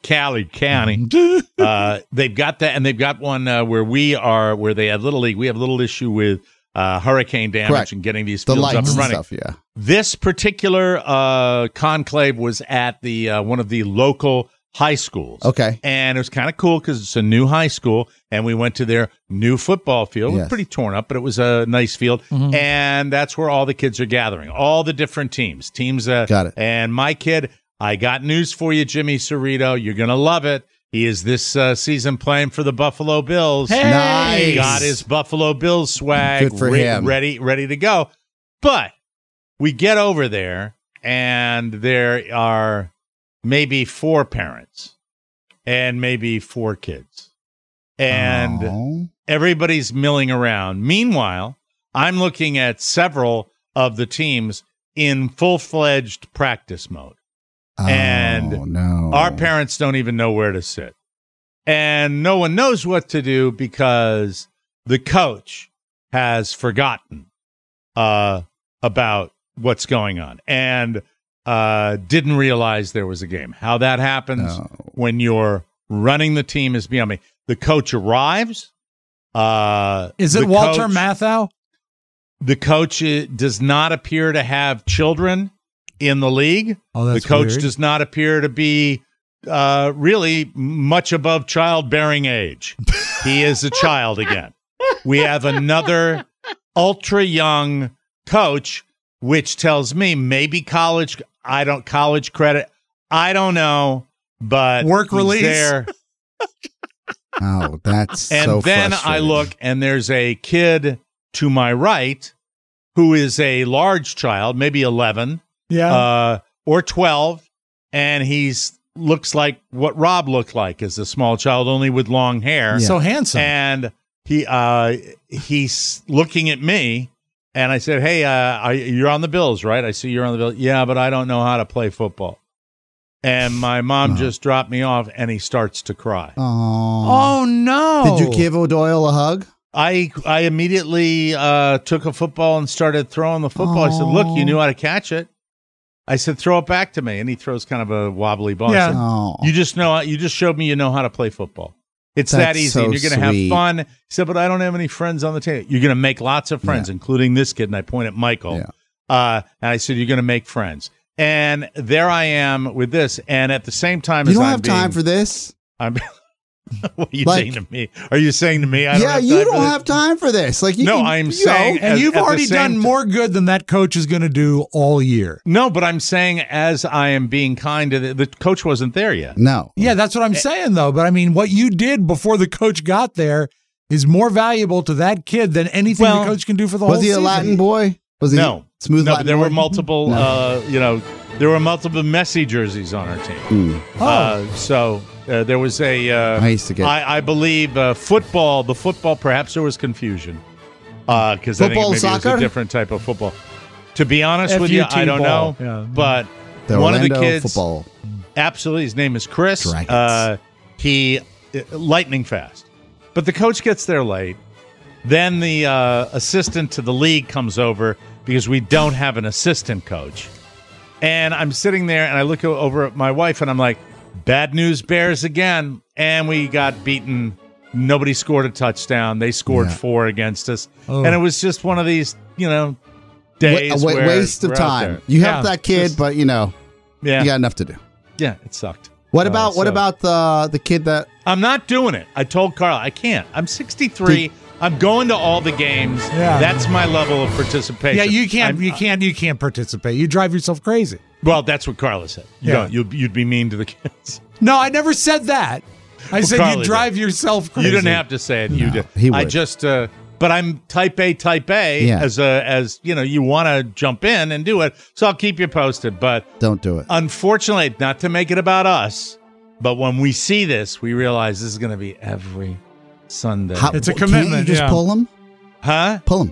They've got that, and they've got one where they have Little League. We have a little issue with hurricane damage and getting these fields up and running. Stuff, yeah. This particular conclave was at the one of the local high schools. Okay. And it was kind of cool because it's a new high school, and we went to their new football field. It was pretty torn up, but it was a nice field. Mm-hmm. And that's where all the kids are gathering, all the different teams. Got it. And my kid, I got news for you, Jimmy Cerrito. You're going to love it. He is this season playing for the Buffalo Bills. Hey! Nice. He got his Buffalo Bills swag Good for him. ready to go. But we get over there, and there are maybe 4 parents and maybe 4 kids. And everybody's milling around. Meanwhile, I'm looking at several of the teams in full-fledged practice mode. And our parents don't even know where to sit. And no one knows what to do because the coach has forgotten about what's going on and didn't realize there was a game. How that happens when you're running the team is beyond me. The coach arrives. Is it Walter Matthau? The coach does not appear to have children in the league. Oh, that's the coach weird. does not appear to be really much above childbearing age. He is a child again. We have another ultra young coach, which tells me maybe college credit. I don't know, but work release there. Oh, that's and so then I frustrating. look, and there's a kid to my right who is a large child, maybe 11. Or 12, and he's looks like what Rob looked like as a small child, only with long hair. So handsome. And he's looking at me, and I said, "Hey, you're on the Bills, right? I see you're on the Bills. Yeah, but I don't know how to play football." And my mom just dropped me off, and he starts to cry. Oh no! Did you give O'Doyle a hug? I immediately took a football and started throwing the football. I said, "Look, you knew how to catch it." I said, "Throw it back to me," and he throws kind of a wobbly ball. Yeah. I said, you just showed me you know how to play football. It's that easy, so and you're going to have sweet. fun. He said, "But I don't have any friends on the team." You're going to make lots of friends, including this kid. And I point at Michael, and I said, "You're going to make friends." And there I am with this, and at the same time, You don't have time for this? What are you saying to me? Are you saying to me? You don't have time for this. Like, I'm saying, and you've already done more good than that coach is going to do all year. No, but I'm saying as I am being kind to the coach wasn't there yet. No. Yeah, that's what I'm saying, though. But I mean, what you did before the coach got there is more valuable to that kid than anything the coach can do for the whole season. Was he a Latin boy? Was he smooth? No, Latin but there boy? were multiple. There were multiple Messi jerseys on our team. So there was a. I used to get. I believe football. The football. Perhaps there was confusion because I think maybe it was a different type of football. To be honest with you, I don't know. Yeah. But The one of the Orlando kids, football. absolutely, his name is Chris. Dragons. He lightning fast, but the coach gets there late. Then the assistant to the league comes over because we don't have an assistant coach. And I'm sitting there, and I look over at my wife, and I'm like, bad news bears again. And we got beaten. Nobody scored a touchdown. They scored 4 against us. Oh. And it was just one of these, days where waste of we're out time. there. You helped that kid, but you got enough to do. Yeah, it sucked. What about the kid that? I'm not doing it. I told Carl I can't. I'm 63. I'm going to all the games. Yeah. That's my level of participation. Yeah, you can't participate. You drive yourself crazy. Well, that's what Carla said. Yeah. You'd be mean to the kids. No, I never said that. I said Carla you drive did. yourself crazy. You didn't have to say it. You did. he would. I just, but I'm type A. Yeah. As you want to jump in and do it. So I'll keep you posted. But Don't do it. unfortunately, not to make it about us, but when we see this, we realize this is going to be every Sunday. It's a Can't commitment, you just yeah. pull him? Huh? Pull him.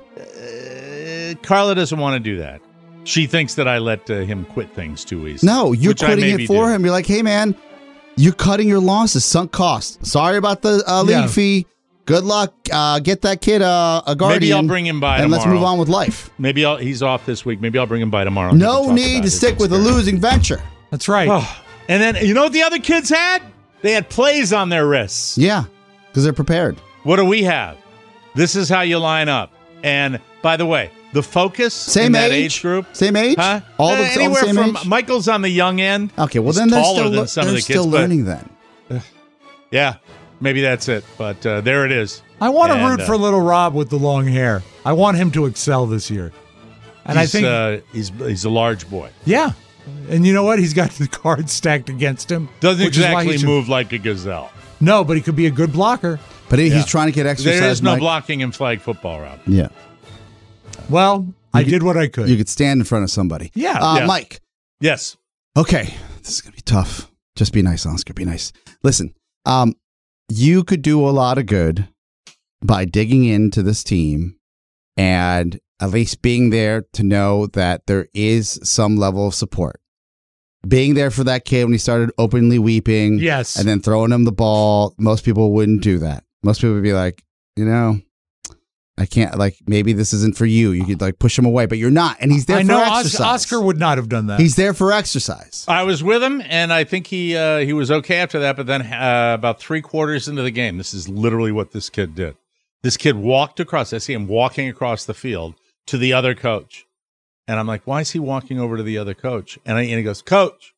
Carla doesn't want to do that. She thinks that I let him quit things too easily. No, you're which I quitting maybe it for do. him. You're like, hey, man, you're cutting your losses, sunk cost. Sorry about the league Yeah. fee. Good luck. Get that kid a guardian. Maybe I'll bring him by and let's tomorrow. move on with life. Maybe he's off this week. Maybe I'll bring him by tomorrow. No need to stick with a losing venture. That's right. Oh, and then, you know what the other kids had? They had plays on their wrists. Yeah, because they're prepared. What do we have? This is how you line up. And by the way, the focus Same in that age? age group. Same age? Huh? All the Anywhere same from age? Michael's on the young end. Okay, well He's then they're taller still, than some of they're the kids, still but- learning then. Yeah, maybe that's it. But there it is. I want to And, root for little Rob with the long hair. I want him to excel this year. And I think, he's a large boy. yeah. And you know what? He's got the cards stacked against him. Doesn't which is why he exactly should- move like a gazelle. No, but he could be a good blocker. But Yeah. he's trying to get exercise. There is no Mike. blocking in flag football, Rob. Yeah. Well, I did what I could. You could stand in front of somebody. Yeah. Yeah. Mike. Yes. Okay, this is gonna be tough. Just be nice, Oscar. Be nice. Listen, you could do a lot of good by digging into this team and at least being there to know that there is some level of support. Being there for that kid when he started openly weeping, Yes. and then throwing him the ball. Most people wouldn't do that. Most people would be like, I can't. Like, maybe this isn't for you. You could like push him away, but you're not. And he's there I for know exercise. Oscar would not have done that. He's there for exercise. I was with him, and I think he was okay after that. But then about 3/4 into the game, this is literally what this kid did. This kid walked across. I see him walking across the field to the other coach. And I'm like, why is he walking over to the other coach? And he goes, Coach.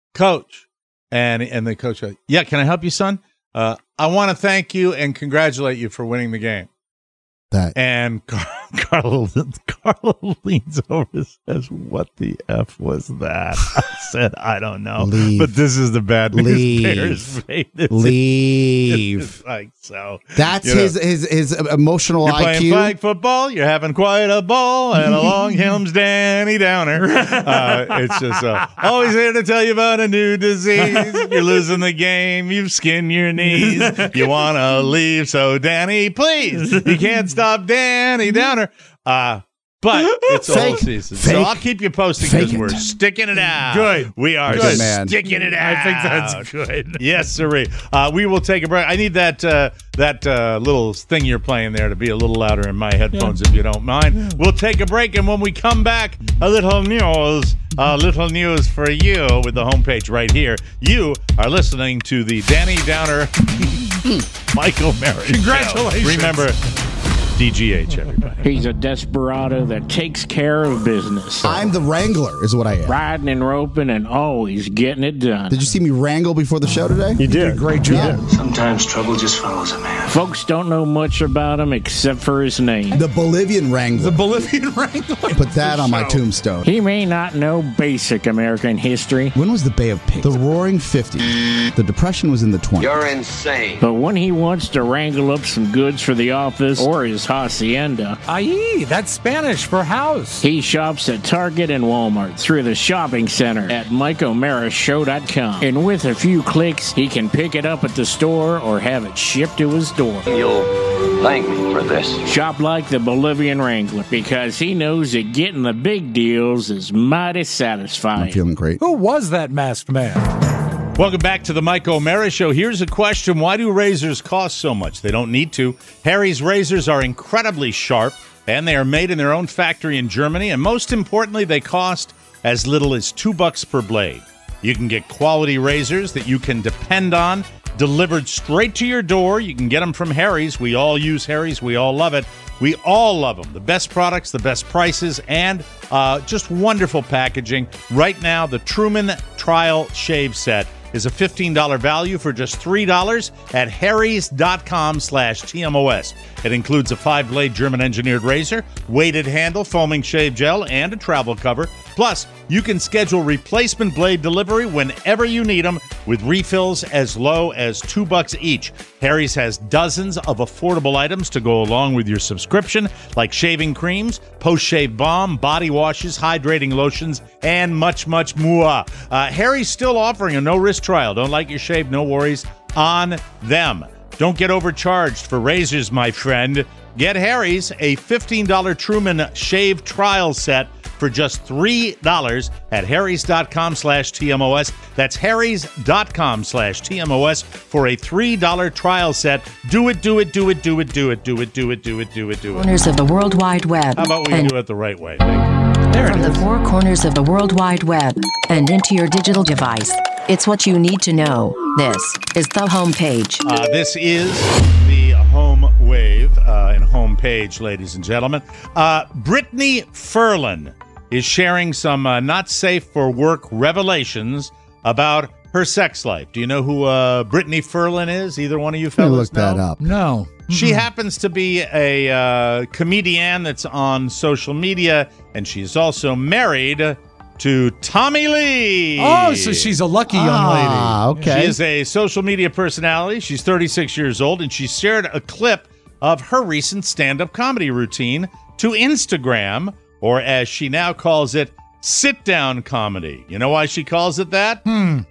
And the coach goes, yeah, can I help you, son? I want to thank you and congratulate you for winning the game. That And Carla leans over and says, "What the F was that?" I said, "I don't know." Leave. But this is the bad news Leave. bears. leave. it's like so. That's You know. his emotional You're playing IQ. flag football. You're having quite a ball, and along comes Danny Downer. It's just always here to tell you about a new disease. You're losing the game. You've skinned your knees. You want to leave, so Danny, please. You can't stop Danny Downer. But it's all Fake. season, Fake. so I'll keep you posted Fake because it. we're sticking it out. Good. We are Good man. sticking it out. I think that's good. Yes, sirree. We will take a break. I need that little thing you're playing there to be a little louder in my headphones, if you don't mind. We'll take a break, and when we come back, a little news for you with the homepage right here. You are listening to the Danny Downer, Michael Merritt Show. Congratulations. Remember, DGH, everybody. He's a desperado that takes care of business. I'm the wrangler, is what I am. Riding and roping and always getting it done. Did you see me wrangle before the show today? You did. Great job. Sometimes trouble just follows a man. Folks don't know much about him except for his name. The Bolivian wrangler. The Bolivian wrangler. Put that on my tombstone. He may not know basic American history, When was the Bay of Pigs? The Roaring 50s. The Depression was in the 20s. You're insane. but when he wants to wrangle up some goods for the office or his hacienda, Aye, that's Spanish for house. he shops at Target and Walmart through the shopping center at MikeO'MaraShow.com. And with a few clicks, he can pick it up at the store or have it shipped to his door. You'll thank me for this. Shop like the Bolivian Wrangler because he knows that getting the big deals is mighty I'm satisfying. feeling great. Who was that masked man? Welcome back to the Mike O'Mara Show. Here's a question. Why do razors cost so much? They don't need to. Harry's razors are incredibly sharp, and they are made in their own factory in Germany. And most importantly, they cost as little as $2 per blade. You can get quality razors that you can depend on, delivered straight to your door. You can get them from Harry's. We all use Harry's. We all love it. We all love them. The best products, the best prices, and just wonderful packaging. Right now, the Truman Trial Shave Set is a $15 value for just $3 at harrys.com/TMOS. It includes a 5-blade German-engineered razor, weighted handle, foaming shave gel, and a travel cover. Plus, you can schedule replacement blade delivery whenever you need them with refills as low as $2 each. Harry's has dozens of affordable items to go along with your subscription, like shaving creams, post-shave balm, body washes, hydrating lotions, and much, much more. Harry's still offering a no-risk trial. Don't like your shave? No worries on them. Don't get overcharged for razors, my friend. Get Harry's a $15 Truman shave trial set for just $3 at harrys.com/TMOS. That's harrys.com/TMOS for a $3 trial set. Do it, do it, do it, do it, do it, do it, do it, do it, do it, do it. Corners of the World Wide Web. How about we do it the right way? From the 4 corners of the World Wide Web and into your digital device. It's what you need to know. This is the homepage. This is the home wave and homepage, ladies and gentlemen. Brittany Ferlin is sharing some not safe for work revelations about her sex life. Do you know who Brittany Ferlin is? Either one of you fellas look that up. No. She happens to be a comedian that's on social media, and she's also married to Tommy Lee. Oh, so she's a lucky young lady. Okay. She is a social media personality. She's 36 years old, and she shared a clip of her recent stand-up comedy routine to Instagram, or as she now calls it, sit-down comedy. You know why she calls it that?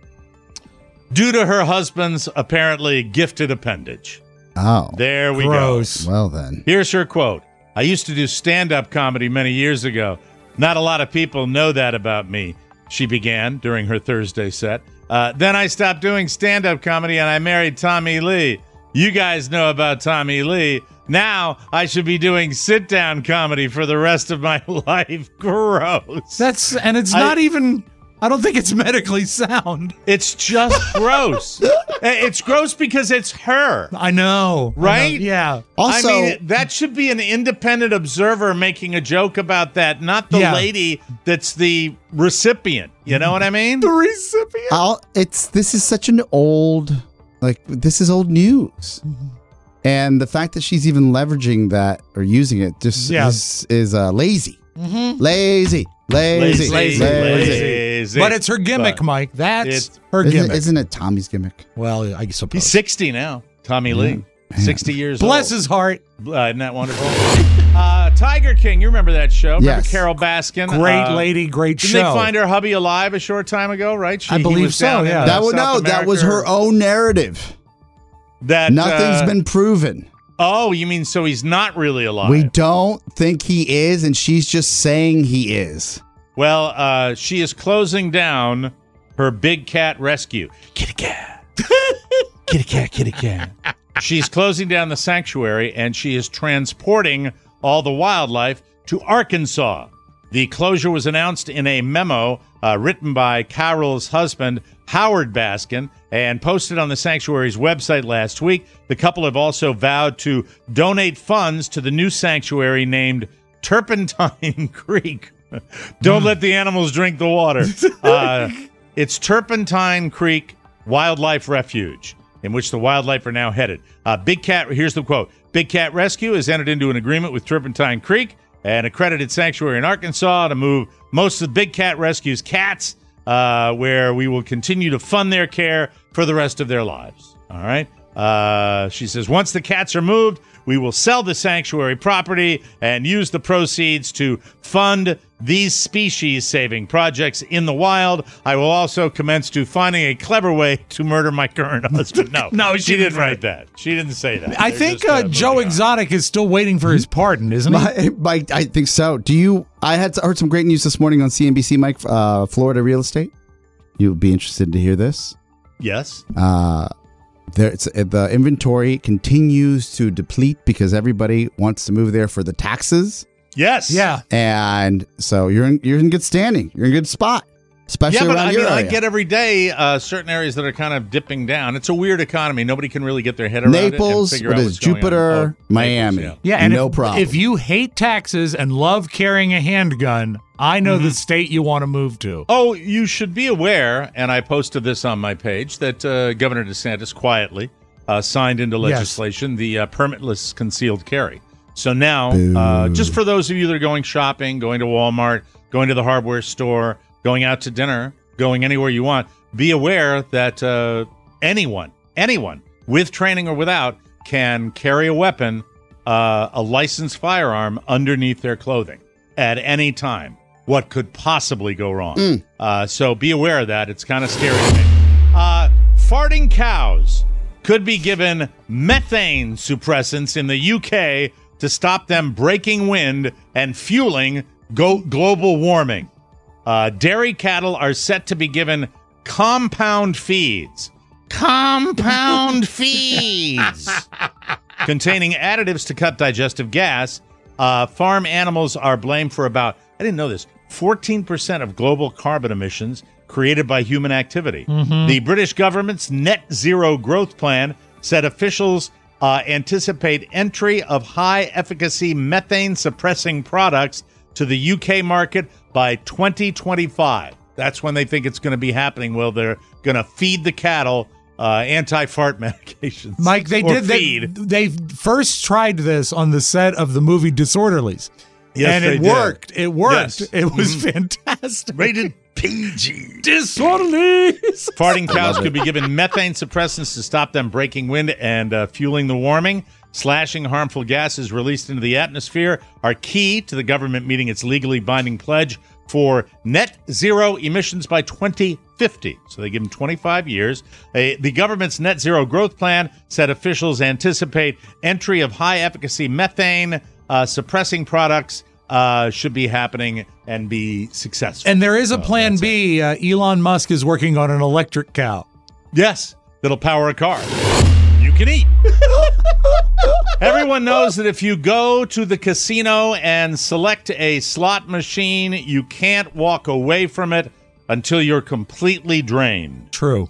Due to her husband's apparently gifted appendage. Oh. There we Gross. Well then. go. Here's her quote. I used to do stand-up comedy many years ago. Not a lot of people know that about me, she began during her Thursday set. Then I stopped doing stand-up comedy and I married Tommy Lee. You guys know about Tommy Lee. Now I should be doing sit-down comedy for the rest of my life. Gross. It's not even, I don't think it's medically sound. It's just gross. It's gross because it's her. I know. Right? Yeah. Also, I mean, that should be an independent observer making a joke about that, not the lady that's the recipient. You know what I mean? The recipient. this is such an old, this is old news. And the fact that she's even leveraging that or using it just is lazy. Lazy. But it's her gimmick, Mike. That's her gimmick. Isn't it Tommy's gimmick? Well, I suppose. He's 60 now, Tommy Lee. 60 years Bless old. his heart. Isn't that wonderful? Tiger King, you remember that show? Remember Yes. Carol Baskin? Great lady, great Didn't show. they find her hubby alive a short time ago, right? I he believe was so, down in, yeah. That South was America. her own narrative. Nothing's been proven. Oh, you mean so he's not really alive? We don't think he is, and she's just saying he is. Well, she is closing down her big cat rescue. Kitty cat. Kitty cat, kitty cat. She's closing down the sanctuary, and she is transporting all the wildlife to Arkansas. The closure was announced in a memo written by Carol's husband, Howard Baskin, and posted on the sanctuary's website last week. The couple have also vowed to donate funds to the new sanctuary named Turpentine Creek. Don't let the animals drink the water. It's Turpentine Creek Wildlife Refuge, in which the wildlife are now headed. Here's the quote. Big Cat Rescue has entered into an agreement with Turpentine Creek, an accredited sanctuary in Arkansas, to move most of the Big Cat Rescue's cats, where we will continue to fund their care for the rest of their lives. All right? She says, once the cats are moved, we will sell the sanctuary property and use the proceeds to fund these species-saving projects in the wild. I will also commence to finding a clever way to murder my current husband. No, she didn't write that. She didn't say that. I think Joe Exotic is still waiting for his pardon, isn't he? Mike, I think so. I had heard some great news this morning on CNBC, Mike, Florida real estate. You'll be interested to hear this. Yes. The inventory continues to deplete because everybody wants to move there for the taxes. Yes. Yeah. And so you're in good standing. You're in a good spot. especially but around I your mean, area. I get every day certain areas that are kind of dipping down. It's a weird economy. Nobody can really get their head around Naples, it and figure what out is what's going on. Jupiter, Oh, Miami. Naples, Yeah, and no problem. if you hate taxes and love carrying a handgun, I know the state you want to move to. Oh, you should be aware, and I posted this on my page, that Governor DeSantis quietly signed into legislation the permitless concealed carry. So now, just for those of you that are going shopping, going to Walmart, going to the hardware store, going out to dinner, going anywhere you want, be aware that anyone with training or without can carry a weapon, a licensed firearm underneath their clothing at any time. What could possibly go wrong? So be aware of that. It's kind of scary to me. Farting cows could be given methane suppressants in the UK to stop them breaking wind and fueling global warming. Dairy cattle are set to be given compound feeds. Compound feeds! Containing additives to cut digestive gas. Farm animals are blamed for about, I didn't know this, 14% of global carbon emissions created by human activity. The British government's net zero growth plan said officials anticipate entry of high-efficacy methane-suppressing products to the UK market by 2025. That's when they think it's going to be happening. Well, they're going to feed the cattle anti-fart medications. Mike, they first tried this on the set of the movie Disorderlies. Yes, and they it did. worked. It worked. Yes. It was fantastic. Rated PG. Disorderlies. Farting cows could be given methane suppressants to stop them breaking wind and fueling the warming. Slashing harmful gases released into the atmosphere are key to the government meeting its legally binding pledge for net zero emissions by 2050. So they give them 25 years. The government's net zero growth plan said officials anticipate entry of high-efficacy methane suppressing products should be happening and be successful. And there is a plan B. Elon Musk is working on an electric cow. Yes, that'll power a car. You can eat. Everyone knows that if you go to the casino and select a slot machine, you can't walk away from it until you're completely drained. True.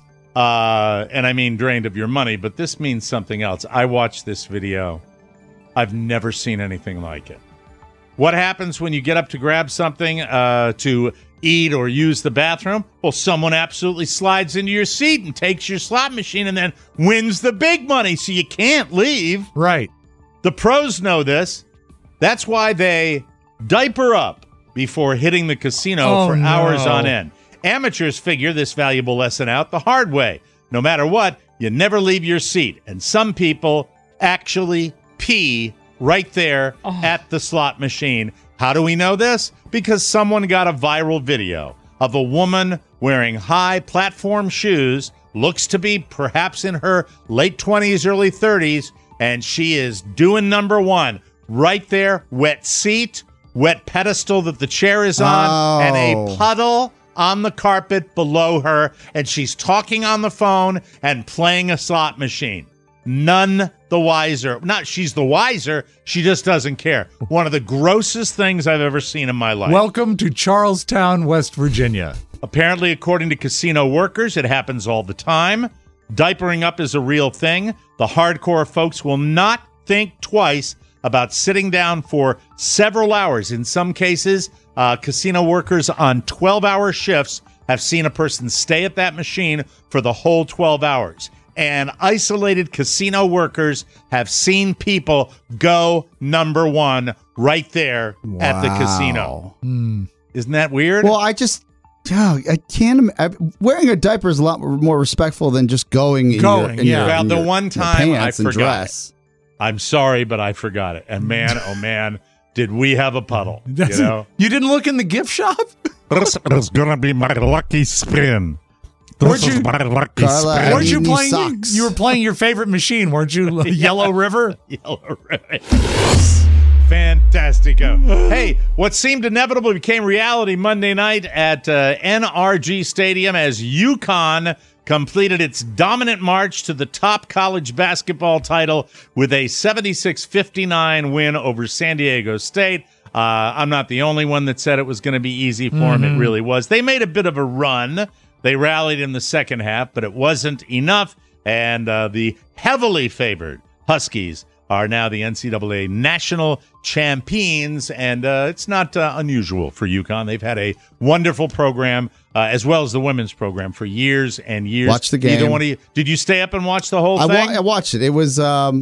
And I mean drained of your money, but this means something else. I watched this video. I've never seen anything like it. What happens when you get up to grab something to eat or use the bathroom? Well, someone absolutely slides into your seat and takes your slot machine and then wins the big money, so you can't leave. Right. The pros know this. That's why they diaper up before hitting the casino for hours on end. Amateurs figure this valuable lesson out the hard way. No matter what, you never leave your seat. And some people actually pee right there at the slot machine. How do we know this? Because someone got a viral video of a woman wearing high platform shoes, looks to be perhaps in her late 20s, early 30s, and she is doing number one right there. Wet seat, wet pedestal that the chair is on, and a puddle on the carpet below her, and she's talking on the phone and playing a slot machine. None the wiser. Not she's the wiser, she just doesn't care. One of the grossest things I've ever seen in my life. Welcome to Charlestown, West Virginia. Apparently, according to casino workers, it happens all the time. Diapering up is a real thing. The hardcore folks will not think twice about sitting down for several hours. In some cases, casino workers on 12-hour shifts have seen a person stay at that machine for the whole 12 hours. And isolated casino workers have seen people go number one right there at the casino. Isn't that weird? Well, I can't. Wearing a diaper is a lot more respectful than just going. Well, the one time I forgot. Dress. I'm sorry, but I forgot it. And man, oh man, did we have a puddle? You know, you didn't look in the gift shop. This is gonna be my lucky spin. Weren't you playing? Socks. You were playing your favorite machine, weren't you? Yellow River. Yellow River. Fantastico. Hey, what seemed inevitable became reality Monday night at NRG Stadium as UConn completed its dominant march to the top college basketball title with a 76-59 win over San Diego State. I'm not the only one that said it was going to be easy for him. It really was. They made a bit of a run. They rallied in the second half, but it wasn't enough. And the heavily favored Huskies are now the NCAA national champions, and it's not unusual for UConn. They've had a wonderful program, as well as the women's program, for years and years. Watch the game. Either one of you, did you stay up and watch the whole thing? I watched it. It was at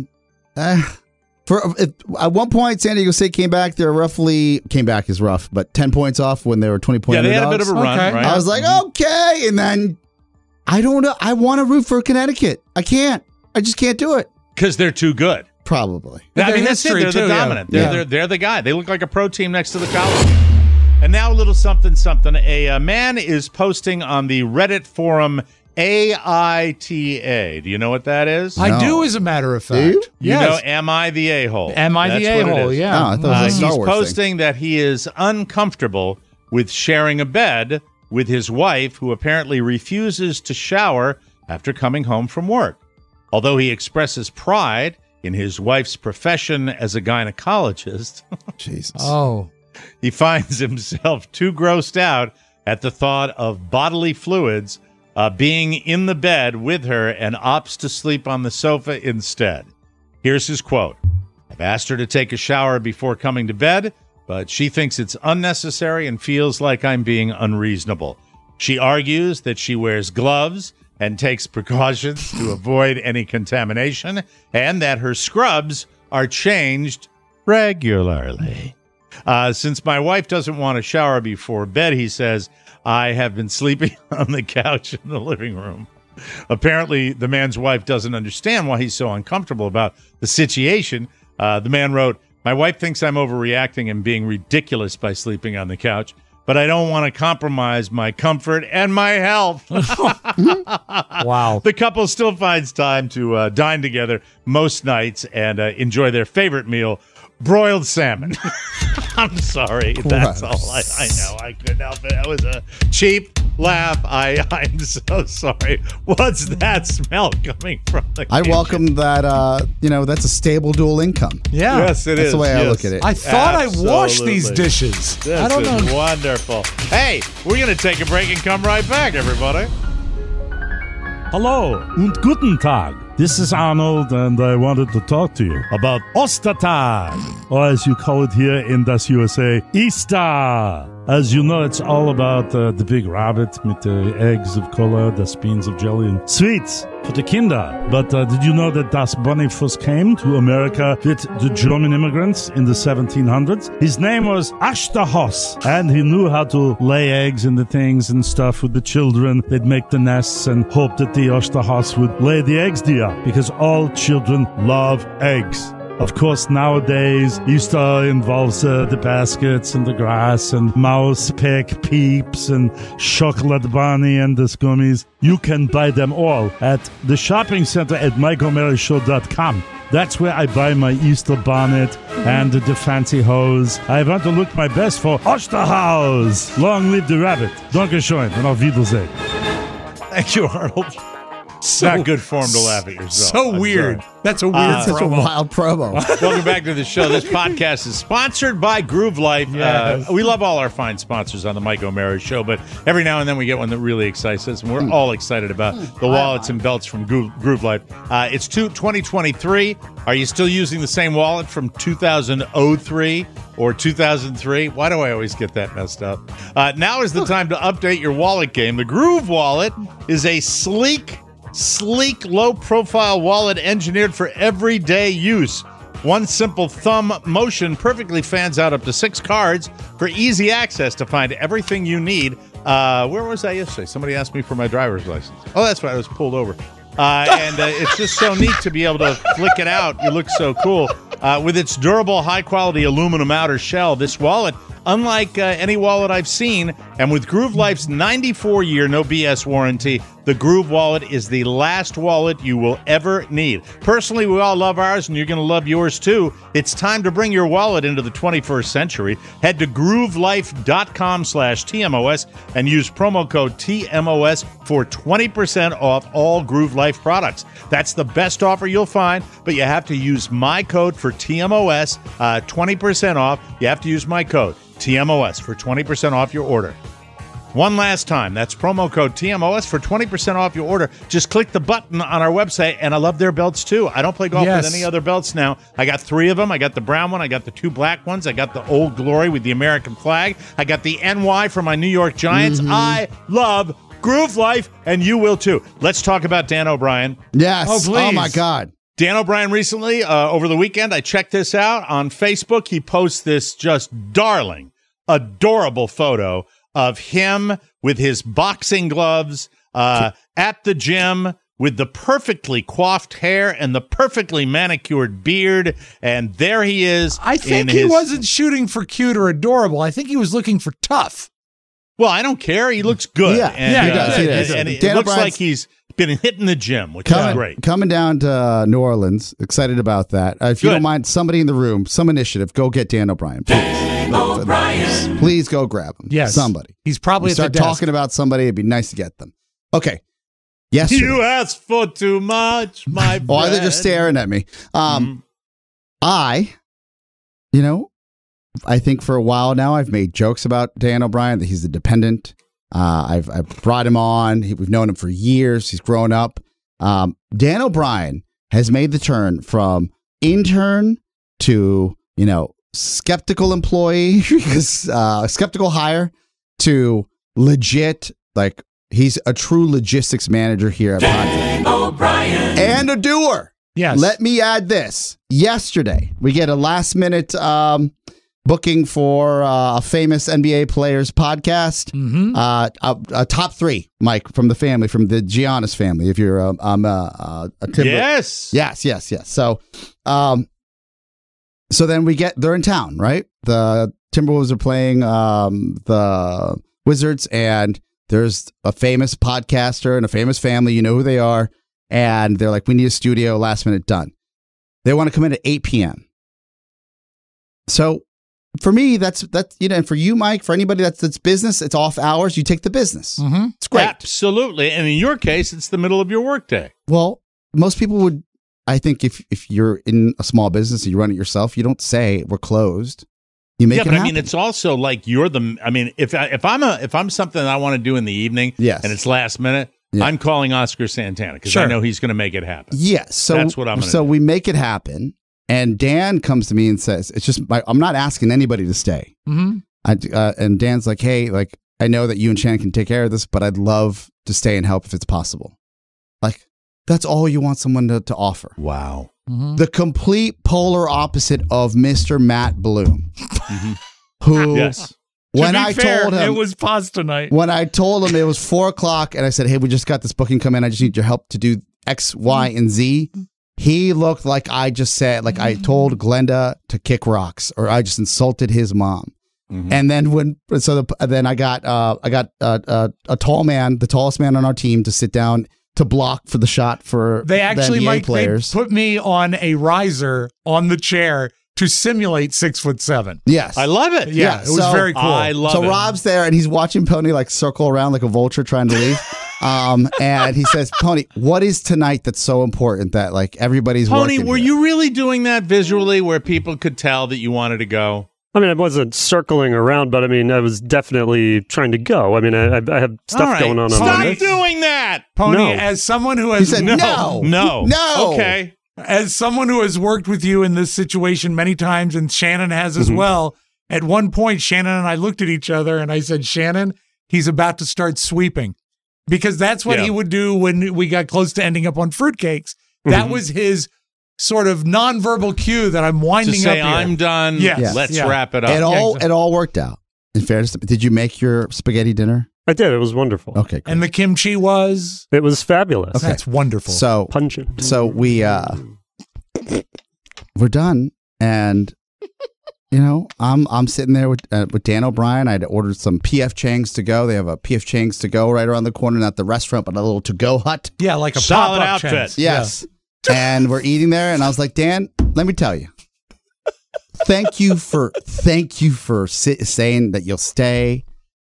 one point, San Diego State came back. Came back is rough, but 10 points off when they were 20-point Yeah, they had a bit underdogs. of a run, Okay. right? I was like, okay, and then I don't know. I want to root for Connecticut. I can't. I just can't do it. Because they're too good. Probably. But I their mean, that's it. history, They're too, the yeah. dominant. Yeah. They're the guy. They look like a pro team next to the college. And now a little something. A man is posting on the Reddit forum AITA. Do you know what that is? No. I do, as a matter of fact. Do you? You know, Yes. am I the a-hole? Am I That's the what it a-hole? is. Yeah. Oh, I thought it was a Star He's Wars thing. posting that he is uncomfortable with sharing a bed with his wife, who apparently refuses to shower after coming home from work. Although he expresses pride in his wife's profession as a gynecologist, Jesus. Oh. he finds himself too grossed out at the thought of bodily fluids being in the bed with her and opts to sleep on the sofa instead. Here's his quote. I've asked her to take a shower before coming to bed, but she thinks it's unnecessary and feels like I'm being unreasonable. She argues that she wears gloves and takes precautions to avoid any contamination, and that her scrubs are changed regularly. Since my wife doesn't want to shower before bed, he says, I have been sleeping on the couch in the living room. Apparently, the man's wife doesn't understand why he's so uncomfortable about the situation. The man wrote, my wife thinks I'm overreacting and being ridiculous by sleeping on the couch, but I don't want to compromise my comfort and my health. Wow. The couple still finds time to dine together most nights and enjoy their favorite meal, broiled salmon. I'm sorry. That's all I know. I couldn't help it. That was a cheap laugh. I'm so sorry. What's that smell coming from the I kitchen? welcome that. That's a stable dual income. Yeah. Yes, it is. That's the way I Yes. look at it. I thought I washed Absolutely. these dishes. This I don't is know. wonderful. Hey, we're going to take a break and come right back, everybody. Hello und guten Tag. This is Arnold, and I wanted to talk to you about Ostertag, or as you call it here in Das USA, Easter. As you know, it's all about the big rabbit with the eggs of color, the spoons of jelly, and sweets for the Kinder. But did you know that Das Bunny first came to America with the German immigrants in the 1700s? His name was Ashtahoss, and he knew how to lay eggs in the things and stuff with the children. They'd make the nests and hope that the Ashtahoss would lay the eggs there, because all children love eggs. Of course, nowadays, Easter involves the baskets and the grass and mouse pick peeps and chocolate bunny and the gummies. You can buy them all at the shopping center at MikeO'MaryShow.com. That's where I buy my Easter bonnet and the fancy hose. I want to look my best for Osterhaus. Long live the rabbit. Dankeschön and auf Wiedersehen. Thank you, Arnold. Not good form to laugh at yourself. So I'm weird. sorry. That's a weird Such a promo. wild promo. Welcome back to the show. This podcast is sponsored by Groove Life. Yes. We love all our fine sponsors on the Mike O'Mara Show, but every now and then we get one that really excites us, and we're all excited about the wallets and belts from Groove Life. It's 2023. Are you still using the same wallet from 2003 or 2003? Why do I always get that messed up? Now is the time to update your wallet game. The Groove Wallet is a sleek, low-profile wallet engineered for everyday use. One simple thumb motion perfectly fans out up to 6 cards for easy access to find everything you need. Where was I yesterday? Somebody asked me for my driver's license. Oh, that's right. I was pulled over. And it's just so neat to be able to flick it out. You look so cool. With its durable, high-quality aluminum outer shell, this wallet unlike any wallet I've seen. And with Groove Life's 94-year no BS warranty, the Groove wallet is the last wallet you will ever need. Personally, we all love ours, and you're going to love yours too. It's time to bring your wallet into the 21st century. Head to groovelife.com/TMOS and use promo code TMOS for 20% off all Groove Life products. That's the best offer you'll find, but you have to use my code for TMOS, 20% off. You have to use my code TMOS for 20% off your order. One last time, that's promo code TMOS for 20% off your order. Just click the button on our website, and I love their belts too. I don't play golf with any other belts now. I got 3 of them. I got the brown one. I got the 2 black ones. I got the Old Glory with the American flag. I got the NY for my New York Giants. I love Groove Life, and you will too. Let's talk about Dan O'Brien. Yes. Oh, please. Oh my God. Dan O'Brien recently, over the weekend, I checked this out on Facebook. He posts this just darling, adorable photo of him with his boxing gloves at the gym with the perfectly coiffed hair and the perfectly manicured beard. And there he is. I think he wasn't shooting for cute or adorable. I think he was looking for tough. Well, I don't care. He looks good. Yeah, and, he does. He does. And it Dan looks O'Brien's like he's been hitting the gym, which is great. Coming down to New Orleans. Excited about that. If you don't mind, somebody in the room, some initiative, go get Dan O'Brien. Please go grab him. Yes. Somebody. He's probably start talking about somebody. It'd be nice to get them. Okay. Yesterday. You asked for too much, my friend. Oh, they're just staring at me. I think for a while now I've made jokes about Dan O'Brien, that he's a dependent. I've brought him on. We've known him for years. He's grown up. Dan O'Brien has made the turn from intern to, skeptical employee, skeptical hire, to legit, like he's a true logistics manager here at Dan O'Brien. And a doer. Yes. Let me add this. Yesterday, we get a last minute booking for a famous NBA players podcast. A top 3, Mike, from the family, from the Giannis family. If you're a Timber. Yes. So then they're in town, right? The Timberwolves are playing the Wizards, and there's a famous podcaster and a famous family. You know who they are. And they're like, we need a studio, last minute, done. They want to come in at 8 p.m. So for me, that's and for you, Mike, for anybody that's business, it's off hours. You take the business. It's great. Absolutely. And in your case, it's the middle of your workday. Well, most people would, I think, if you're in a small business and you run it yourself, you don't say we're closed. You make it happen. I mean, it's also like if I'm something that I want to do in the evening, yes, and it's last minute, I'm calling Oscar Santana because I know he's going to make it happen. Yes, so that's what I'm going to do. So we make it happen. And Dan comes to me and says, "It's just I'm not asking anybody to stay." And Dan's like, "Hey, like I know that you and Shannon can take care of this, but I'd love to stay and help if it's possible." Like that's all you want someone to offer. Wow, the complete polar opposite of Mr. Matt Bloom, who when I told him it was pasta night. When I told him it was 4:00, and I said, "Hey, we just got this booking come in. I just need your help to do X, Y, and Z." He looked like I just said, like I told Glenda to kick rocks, or I just insulted his mom. And then then I got a tall man, the tallest man on our team, to sit down to block for the shot for they actually the NBA Mike, players. They put me on a riser on the chair to simulate 6'7". Yes, I love it. Yeah, it was very cool. I love it. So Rob's there and he's watching Pony like circle around like a vulture trying to leave. And he says, "Pony, what is tonight that's so important that like everybody's Pony, working were here?" you really doing that visually where people could tell that you wanted to go? I mean, I wasn't circling around, but I mean, I was definitely trying to go. I mean, I have stuff going on. Stop my doing that, Pony. As someone who has he said, no. Okay. As someone who has worked with you in this situation many times, and Shannon has as well, at one point, Shannon and I looked at each other and I said, "Shannon, he's about to start sweeping." Because that's what he would do when we got close to ending up on fruitcakes. That was his sort of nonverbal cue that I'm winding to say, up here. I'm done. Yes. Let's wrap it up. It all worked out. In fairness, did you make your spaghetti dinner? I did. It was wonderful. Okay, great. And the kimchi was? It was fabulous. Okay. That's wonderful. So pungent. So we're done, and I'm sitting there with Dan O'Brien. I'd ordered some P.F. Chang's to go. They have a P.F. Chang's to go right around the corner, not the restaurant, but a little to go hut. Yeah, like a solid pop-up outfit. Chang's. Yes. And we're eating there, and I was like, Dan, let me tell you. Thank you for saying that you'll stay.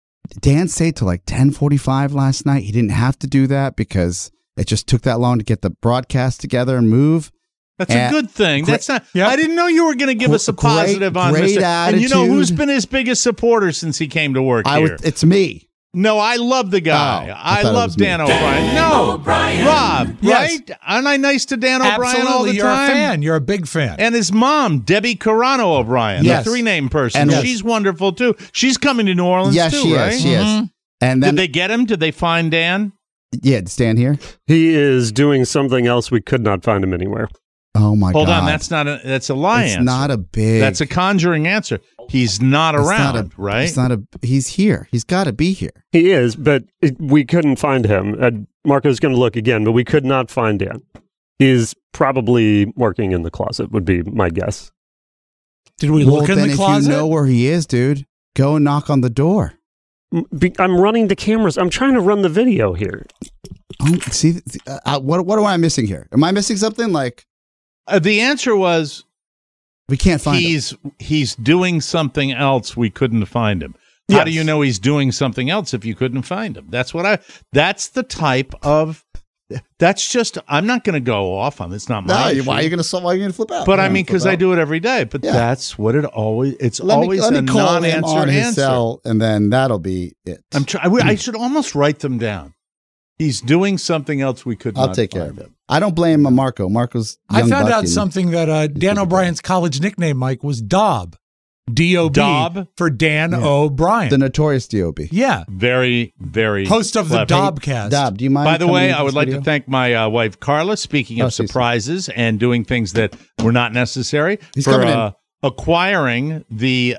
Dan stayed till like 10:45 last night. He didn't have to do that because it just took that long to get the broadcast together and move. That's a good thing. That's not. Yep. I didn't know you were going to give us a positive on great Mr. attitude. And you know who's been his biggest supporter since he came to work here? It's me. No, I love the guy. Oh, I love Dan O'Brien. No, Rob, Yes. right? Aren't I nice to Dan O'Brien all the Absolutely, time? you're a fan. You're a big fan. And his mom, Debbie Carano O'Brien, Yes. the three-name person. And she's wonderful, too. She's coming to New Orleans, Yes, too, she right? is. She is. And then Did they get him? Did they find Dan? Yeah, did Dan here? He is doing something else. We could not find him anywhere. Oh my Hold God. on, that's a lie It's answer. not a big. That's a conjuring answer. He's not it's around, not a, right? It's not a. He's here. He's got to be here. He is, but we couldn't find him. Marco's going to look again, but we could not find Dan. He's probably working in the closet, would be my guess. Did we look in then the if closet? you know where he is, dude, go and knock on the door. I'm running the cameras. I'm trying to run the video here. Oh, see, what am I missing here? Am I missing something? Like the answer was we can't find him. He's doing something else. We couldn't find him. How do you know he's doing something else if you couldn't find him? That's the type of. That's just. I'm not going to go off on. It's not my. No, why are you going to flip out? But I mean, because I do it every day. But that's what it always. It's always let me a call him non-answer on his answer. cell, and then that'll be it. I should almost write them down. He's doing something else we could. I'll take care of it. I don't blame Marco. Marco's. I young found buck out and- something that Dan O'Brien's college nickname, Mike, was Dob. D-O-B Dob? for Dan O'Brien. The notorious D.O.B. Yeah. Very, very Host of the clever. Dobcast. Dob, do you mind? By the coming way, into I would the like to studio? thank my wife Carla. Speaking of surprises and doing things that were not necessary He's for coming in. acquiring the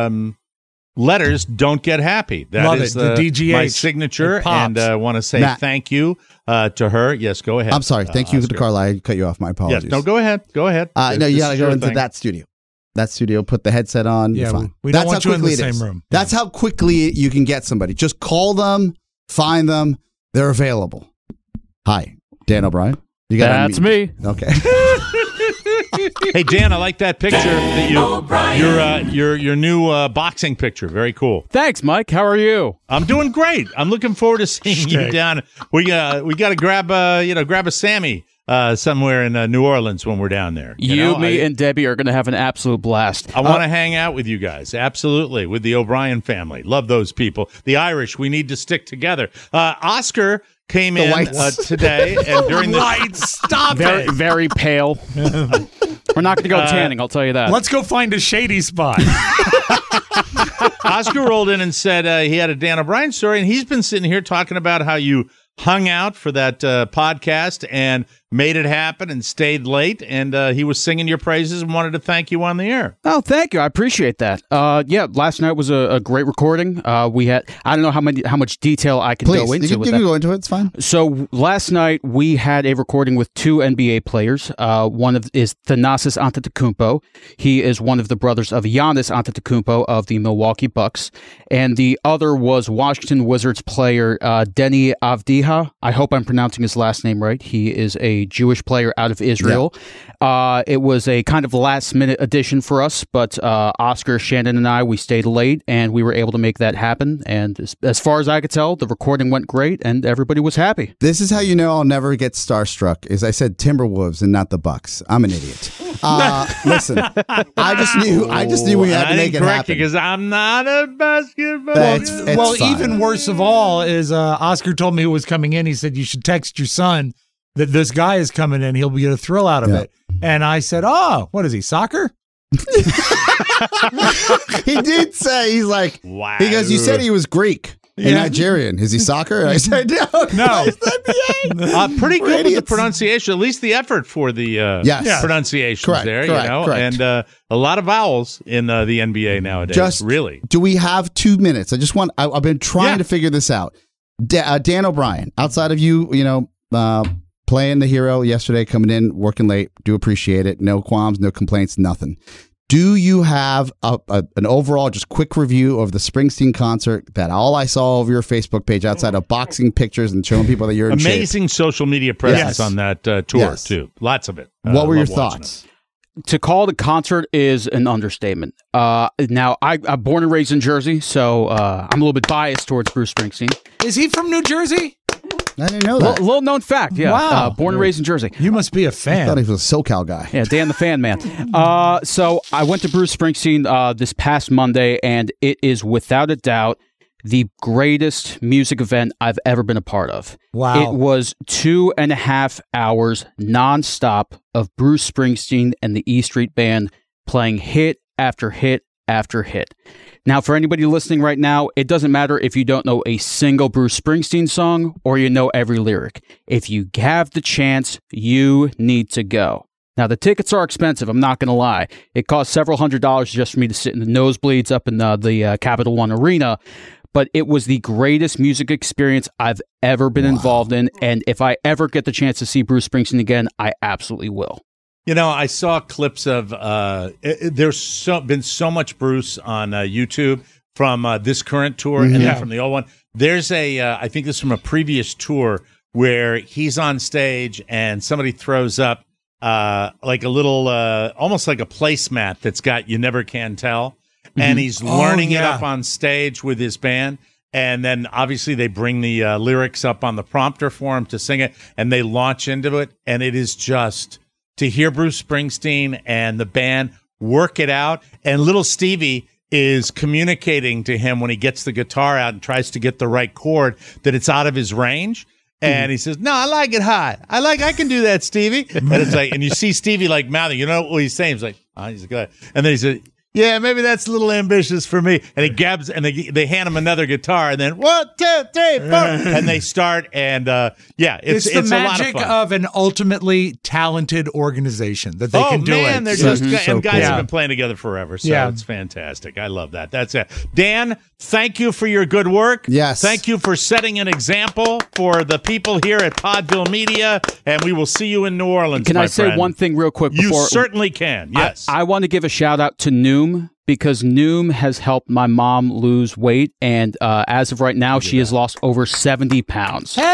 letters. Don't get happy. That Love is it, the DGH. my signature, It pops. and I want to say Matt. thank you to her. Yes, go ahead. I'm sorry. Thank you Oscar. to Carla. I cut you off. My apologies. Yes, no, go ahead. Go ahead. No, This you is got to go your into thing. that studio. That studio, put the headset on. Yeah, you're fine. we don't That's want how you in the quickly it is. same room. That's how quickly you can get somebody. Just call them, find them. They're available. Hi, Dan O'Brien. You got That's me. Okay. Hey Dan, I like that picture that your new boxing picture. Very cool. Thanks, Mike. How are you? I'm doing great. I'm looking forward to seeing you down. We got to grab a Sammy somewhere in New Orleans when we're down there. Me, and Debbie are going to have an absolute blast. I want to hang out with you guys. Absolutely, with the O'Brien family. Love those people. The Irish. We need to stick together. Oscar came in today and during the Stop Very, it. very pale. We're not going to go tanning, I'll tell you that. Let's go find a shady spot. Oscar rolled in and said he had a Dan O'Brien story, and he's been sitting here talking about how you hung out for that podcast and made it happen and stayed late, and he was singing your praises and wanted to thank you on the air. Oh, thank you. I appreciate that. Yeah, last night was a great recording. We had, I don't know how much detail I can Please, go into you with can that. go into it. It's fine. So last night we had a recording with two NBA players. One is Thanasis Antetokounmpo. He is one of the brothers of Giannis Antetokounmpo of the Milwaukee Bucks, and the other was Washington Wizards player Deni Avdija. I hope I'm pronouncing his last name right. He is a Jewish player out of Israel. Yeah. It was a kind of last-minute addition for us, but Oscar, Shannon, and I, we stayed late, and we were able to make that happen. And as far as I could tell, the recording went great, and everybody was happy. This is how you know I'll never get starstruck. Is I said Timberwolves and not the Bucks. I'm an idiot. Listen, I just knew we had to make it happen. Because I'm not a basketball. It's well, fine. even worse of all is Oscar told me who was coming in. He said, you should text your son that this guy is coming in. He'll get a thrill out of it. And I said, oh, what is he, soccer? He did say, he's like, wow. He goes, you said he was Greek and Nigerian. Is he soccer? I said, no. Pretty good with the pronunciation, at least the effort for the pronunciations Correct, there. correct. And a lot of vowels in the NBA nowadays. Really. Do we have 2 minutes? I've been trying to figure this out. Dan O'Brien, outside of you playing the hero yesterday, coming in, working late, do appreciate it. No qualms, no complaints, nothing. Do you have an overall just quick review of the Springsteen concert that all I saw over your Facebook page outside of boxing pictures and showing people that you're in amazing shape? social media presence on that tour too. Lots of it. What were your thoughts? To call it a concert is an understatement. Now, I'm born and raised in Jersey, so I'm a little bit biased towards Bruce Springsteen. Is he from New Jersey? I didn't know that. Little known fact, yeah. Wow. Born and raised in Jersey. You must be a I fan. thought he was a SoCal guy. Yeah, Dan the Fan Man. So I went to Bruce Springsteen this past Monday, and it is without a doubt the greatest music event I've ever been a part of. Wow. It was 2.5 hours nonstop of Bruce Springsteen and the E Street Band playing hit after hit after hit. Now, for anybody listening right now, it doesn't matter if you don't know a single Bruce Springsteen song or you know every lyric. If you have the chance, you need to go. Now, the tickets are expensive, I'm not going to lie. It cost several $100s just for me to sit in the nosebleeds up in the Capital One Arena. But it was the greatest music experience I've ever been involved in. And if I ever get the chance to see Bruce Springsteen again, I absolutely will. You know, I saw clips of there's been so much Bruce on YouTube from this current tour and then from the old one. There's I think this is from a previous tour where he's on stage and somebody throws up like a little, almost like a placemat that's got "You Never Can Tell," and he's learning it up on stage with his band. And then obviously they bring the lyrics up on the prompter for him to sing it, and they launch into it, and it is just to hear Bruce Springsteen and the band work it out. And little Stevie is communicating to him when he gets the guitar out and tries to get the right chord that it's out of his range. And he says, "No, I like it high. I can do that, Stevie." And it's like, and you see Stevie like mouthing, you know what he's saying? He's like, "Oh, he's good." And then he said, "Yeah, maybe that's a little ambitious for me." And he grabs, and they hand him another guitar, and then 1, 2, 3, 4, and they start. And it's the a lot of magic fun. of an ultimately talented organization that they can do man, it. they're So- just so and guys cool. have been playing together forever, so Yeah. it's fantastic. I love that. That's it. Dan, thank you for your good work. Yes. Thank you for setting an example for the people here at Podville Media, and we will see you in New Orleans. Can my I say friend. one thing real quick? You Before, certainly can. Yes. I want to give a shout out to Noom, because Noom has helped my mom lose weight, and as of right now, she has lost over 70 pounds. Look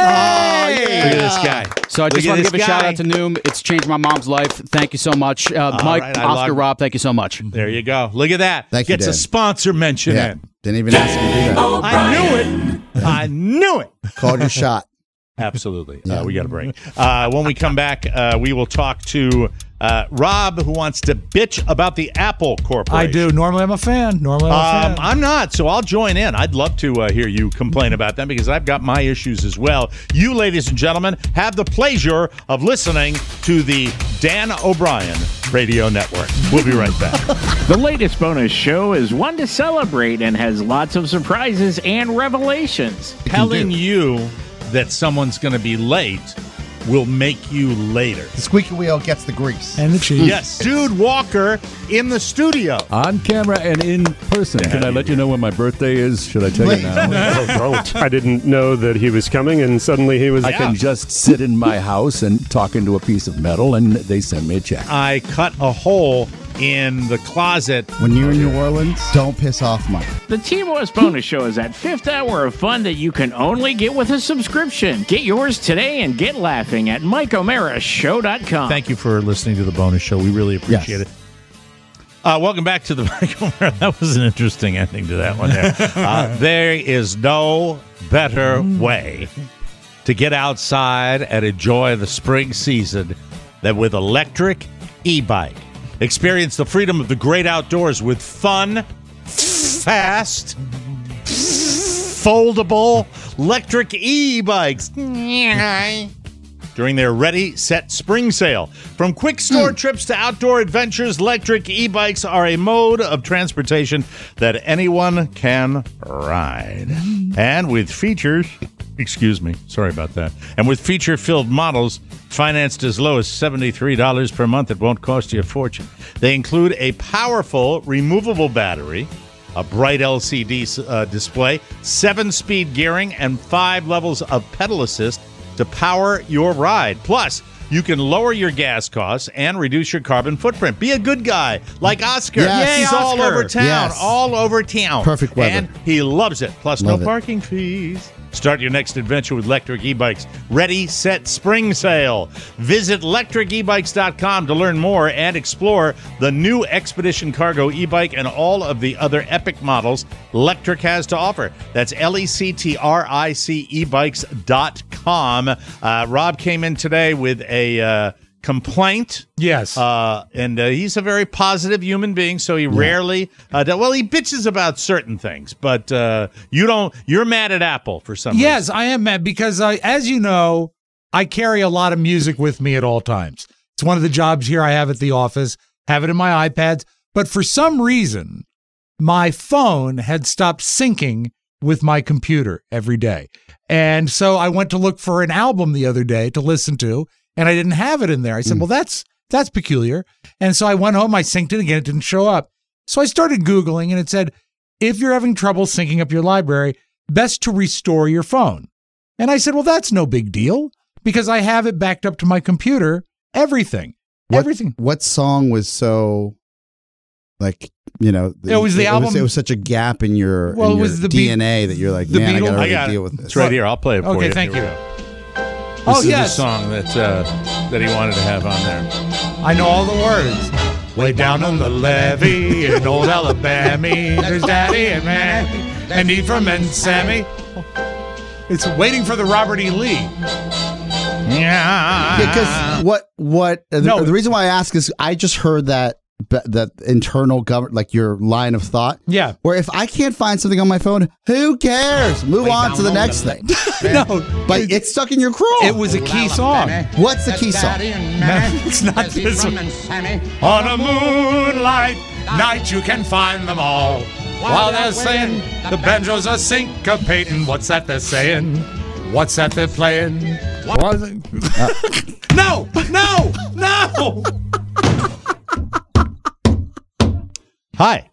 at this guy. So I just Look at want to this give a shout guy. out to Noom. It's changed my mom's life. Thank you so much. Mike, right, I Oscar, love- Rob, thank you so much. There you go. Look at that. Thank you, Gets a Dan. sponsor mention Yeah. in. Didn't even ask you to do that. I knew it. I knew it. Called your shot. Absolutely. We got a break. When we come back, we will talk to Rob, who wants to bitch about the Apple Corporation. I do. Normally I'm a fan. I'm not, so I'll join in. I'd love to hear you complain about them because I've got my issues as well. You, ladies and gentlemen, have the pleasure of listening to the Dan O'Brien Radio Network. We'll be right back. The latest bonus show is one to celebrate and has lots of surprises and revelations. Telling you that someone's going to be late will make you later. The squeaky wheel gets the grease. And the cheese. Yes, Dude Walker in the studio. On camera and in person. Can I let you know when my birthday is? Should I tell you now? Don't. I didn't know that he was coming, and suddenly he was. I can just sit in my house and talk into a piece of metal, and they send me a check. I cut a hole in the closet. When you're in New Orleans, don't piss off Mike. The TMOS bonus show is that fifth hour of fun that you can only get with a subscription. Get yours today and get laughing at MikeO'MaraShow.com. Thank you for listening to the bonus show. We really appreciate it. Welcome back to the Mike O'Mara. That was an interesting ending to that one there. There is no better way to get outside and enjoy the spring season than with electric e-bike. Experience the freedom of the great outdoors with fun, fast, foldable electric e-bikes during their Ready, Set Spring Sale. From quick store trips to outdoor adventures, electric e-bikes are a mode of transportation that anyone can ride. And with features, sorry about that. And with feature-filled models financed as low as $73 per month, it won't cost you a fortune. They include a powerful removable battery, a bright LCD display, 7-speed gearing, and 5 levels of pedal assist to power your ride. Plus, you can lower your gas costs and reduce your carbon footprint. Be a good guy like Oscar. Yes. He's Yay, all Oscar. over town. Yes. All over town. Perfect weather. And he loves it. Plus, Love no it. parking fees. Start your next adventure with electric e-bikes. Ready, set, spring sale. Visit lectricebikes.com to learn more and explore the new Expedition Cargo e-bike and all of the other epic models Lectric has to offer. That's LECTRIC ebikes.com. Rob came in today with a complaint. Yes. And he's a very positive human being, so he rarely he bitches about certain things, but you're mad at Apple for some reason. Yes, I am mad because as you know, I carry a lot of music with me at all times. It's one of the jobs here I have at the office, have it in my iPads, but for some reason, my phone had stopped syncing with my computer every day. And so I went to look for an album the other day to listen to, and I didn't have it in there. I said, well, that's peculiar. And so I went home, I synced it again, it didn't show up. So I started Googling, and it said, if you're having trouble syncing up your library, best to restore your phone. And I said, well, that's no big deal because I have it backed up to my computer, everything. What song was so, like, you know, it was the album. It was such a gap in your, Well, in it your was the DNA that you're like, the man, Beatles- I I got gotta really it. deal with this. It's right here. I'll play it for you. Okay, thank Here you. we go. Oh, This is yes. the song that he wanted to have on there. I know all the words. Way down on the levee in old Alabama, there's Daddy and Mammy and Ephraim and Sammy. It's waiting for the Robert E. Lee. Yeah, because the reason why I ask is I just heard that internal government, like your line of thought. Yeah. Where if I can't find something on my phone, who cares? Move on to the next thing. No, but it's stuck in your craw. it was a key song. What's the key song? It's not this one. On a moonlight night, you can find them all. While they're saying the banjos are syncopating. What's that they're saying? What's that they're playing? What? No! Hi.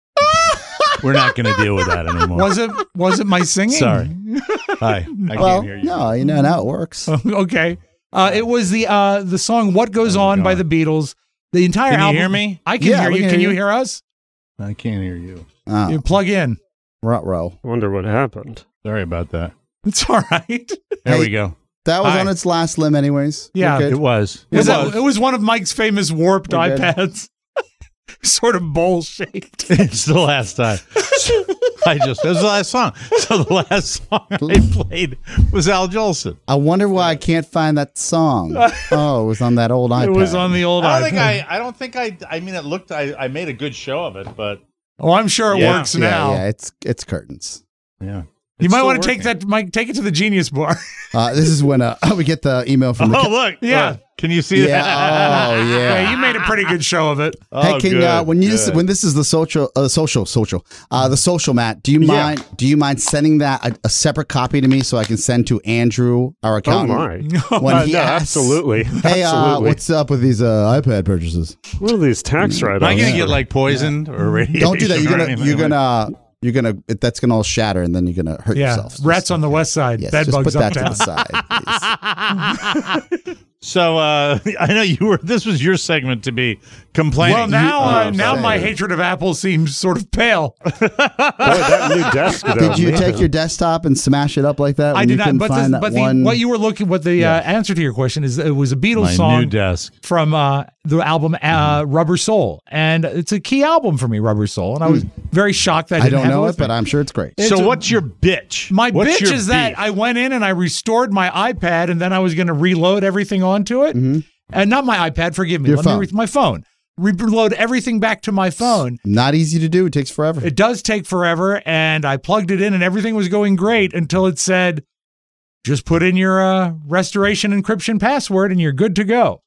We're not going to deal with that anymore. Was it my singing? Sorry. Hi. I can't hear you. No, you know how it works. Okay. It was the song "What Goes On" by the Beatles. The entire Can you album. hear me? I can Yeah, hear we you. can Can hear you you. hear us? I can't hear you. Oh, You plug in. ruh-roh. I wonder what happened. Sorry about that. It's all right. There Hey, we go. That was Hi. on its last limb anyways. Yeah. We're good. It was. It was one of Mike's famous warped We're good. iPads, sort of bowl shaped. It's the last time. It was the last song. So the last song I played was Al Jolson. I wonder why I can't find that song. Oh, it was on that old iPad. It was on the old I iPad. don't think I mean, it looked, I made a good show of it, but Oh, I'm sure it Yeah. works now. Yeah, it's curtains. yeah. You It's might still want to take working. that, Mike. Take it to the Genius Bar. This is when we get the email from the. Oh, look. Yeah. Look. Can you see Yeah. that? Oh, yeah. Yeah, you made a pretty good show of it. Oh, Hey, can good, when good. when this is the social, the social, Matt? Do you Yeah. mind sending that a separate copy to me so I can send to Andrew, our Oh accountant? my! When he no, asks, absolutely. Hey, Absolutely. what's up with these iPad purchases? What are these tax write-offs? Am I going to get like poisoned or radiation? Don't do that. You're gonna that's gonna all shatter, and then you're gonna hurt Yeah, yourself. rats on the west side, Yes, bed just bugs put that to uptown. the side, please. So I know this was your segment to be complaining. Well, now Oh, now sorry. my hatred of Apple seems sort of pale. Boy, that new desk. Did you take your desktop and smash it up like that? I when did you not. couldn't But, find that one? what you were looking, what the answer to your question is, it was a Beatles my song new desk. from the album Rubber Soul, and it's a key album for me, Rubber Soul, and I was very shocked that I I didn't don't have know it it, with me. but I'm sure it's great. It's So a- what's your bitch? My What's bitch your is that beef? I went in and I restored my iPad, and then I was going to reload everything onto it. And not my iPad, forgive me. Your Let me phone. my phone. Reload everything back to my phone. Not easy to do. It takes forever. It does take forever, and I plugged it in, and everything was going great until it said, just put in your restoration encryption password, and you're good to go.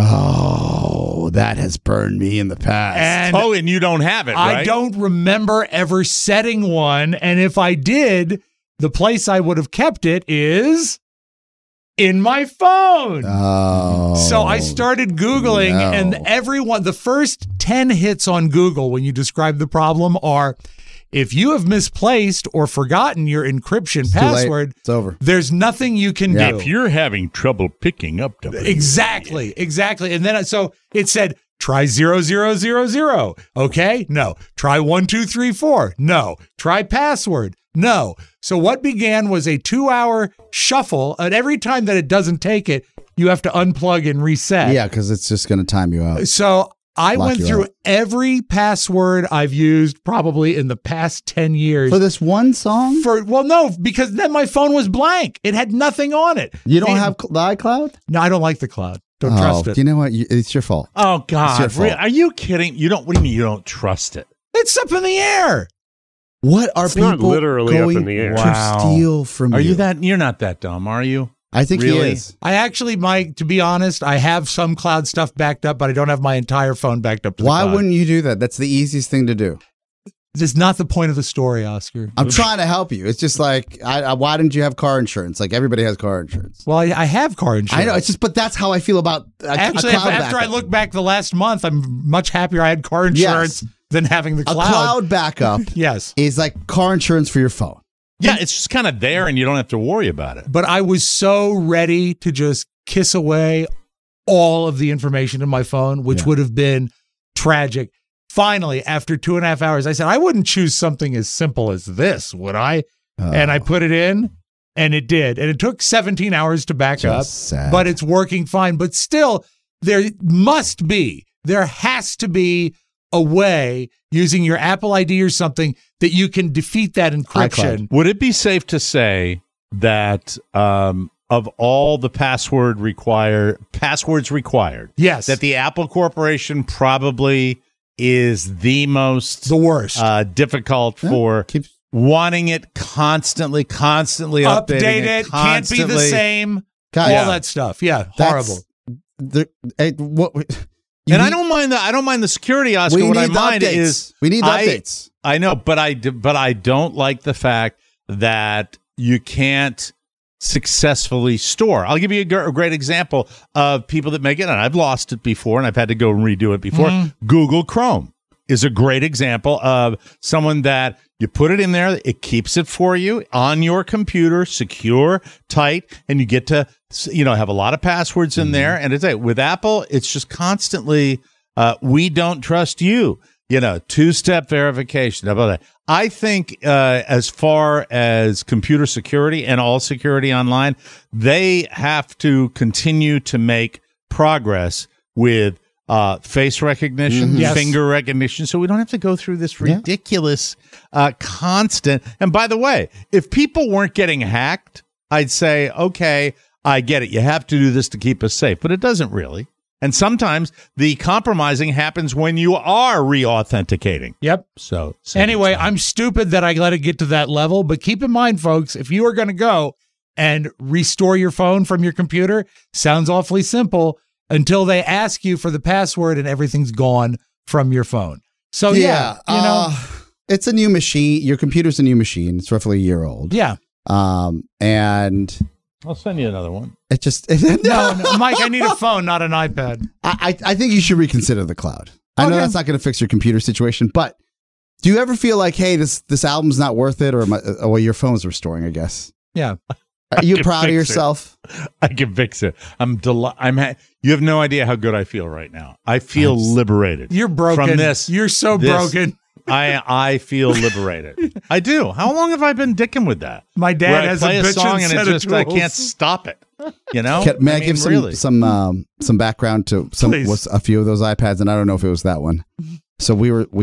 Oh, that has burned me in the past. And and you don't have it, right? I don't remember ever setting one, and if I did, the place I would have kept it is in my phone. Oh, So I started Googling, and the first 10 hits on Google when you describe the problem are, if you have misplaced or forgotten your encryption It's too late. password, It's over. There's nothing you can do. If you're having trouble picking up Exactly. And then so it said, try 0000. Okay. No. Try 1234. No. Try password. No. So what began was a 2-hour shuffle, and every time that it doesn't take it, you have to unplug and reset. Yeah, because it's just going to time you out. So I Lock went you through out. every password I've used probably in the past 10 years. For this one song? Well, no, because then my phone was blank. It had nothing on it. You don't have the iCloud? No, I don't like the cloud. Don't trust it. You know what? It's your fault. Oh, It's your God. fault. Are you kidding? What do you mean you don't trust it? It's up in the air. What are It's people not literally up going in the air. to steal from Are you? you're not that dumb, are you? I think Really? he is. I actually, Mike, to be honest, I have some cloud stuff backed up, but I don't have my entire phone backed up to the Why cloud. wouldn't you do that? That's the easiest thing to do. This is not the point of the story, Oscar. I'm trying to help you. It's just like, why didn't you have car insurance? Like everybody has car insurance. Well, I have car insurance. I know. It's just, but that's how I feel about Actually, a cloud after I backup. look back the last month, I'm much happier I had car insurance than having the A cloud. cloud backup Yes. is like car insurance for your phone. Yeah, it's just kind of there and you don't have to worry about it. But I was so ready to just kiss away all of the information in my phone, which would have been tragic. Finally, after 2.5 hours, I said, I wouldn't choose something as simple as this, would I? And I put it in, and it did. And it took 17 hours to back up, sad. but it's working fine. But still, there has to be a way using your Apple ID or something that you can defeat that encryption. Would it be safe to say that of all the passwords required, yes, that the Apple Corporation probably is the worst, difficult for wanting it constantly updating it, can't be the same, all that stuff. Yeah, horrible. I don't mind the security, Oscar. We What I need the mind updates. is We need the updates. I know, but I don't like the fact that you can't successfully store. I'll give you a great example of people that make it, and I've lost it before, and I've had to go and redo it before. Google Chrome is a great example of someone that you put it in there, it keeps it for you on your computer, secure, tight, and you get to have a lot of passwords in there. And with Apple, it's just constantly, we don't trust you. Two-step verification. How about that? I think as far as computer security and all security online, they have to continue to make progress with face recognition, finger recognition, so we don't have to go through this ridiculous constant. And by the way, if people weren't getting hacked, I'd say, okay, I get it. You have to do this to keep us safe, but it doesn't really. And sometimes the compromising happens when you are re-authenticating. Yep. So anyway, I'm stupid that I let it get to that level. But keep in mind, folks, if you are going to go and restore your phone from your computer, sounds awfully simple until they ask you for the password and everything's gone from your phone. So it's a new machine. Your computer's a new machine. It's roughly a year old. Yeah. And I'll send you another one. It just no, Mike, I need a phone, not an iPad. I think you should reconsider the cloud. I know that's not going to fix your computer situation, but do you ever feel like, hey, this album's not worth it, or your phone's restoring? I guess. Yeah. Are you proud of yourself? I can fix it. You have no idea how good I feel right now. I feel liberated. You're broken. From this. You're so broken. I feel liberated. I do. How long have I been dicking with that? My dad has play a bitchin' song and set it of just I tools. can't stop it. May I give some background to a few of those iPads, and I don't know if it was that one. So we were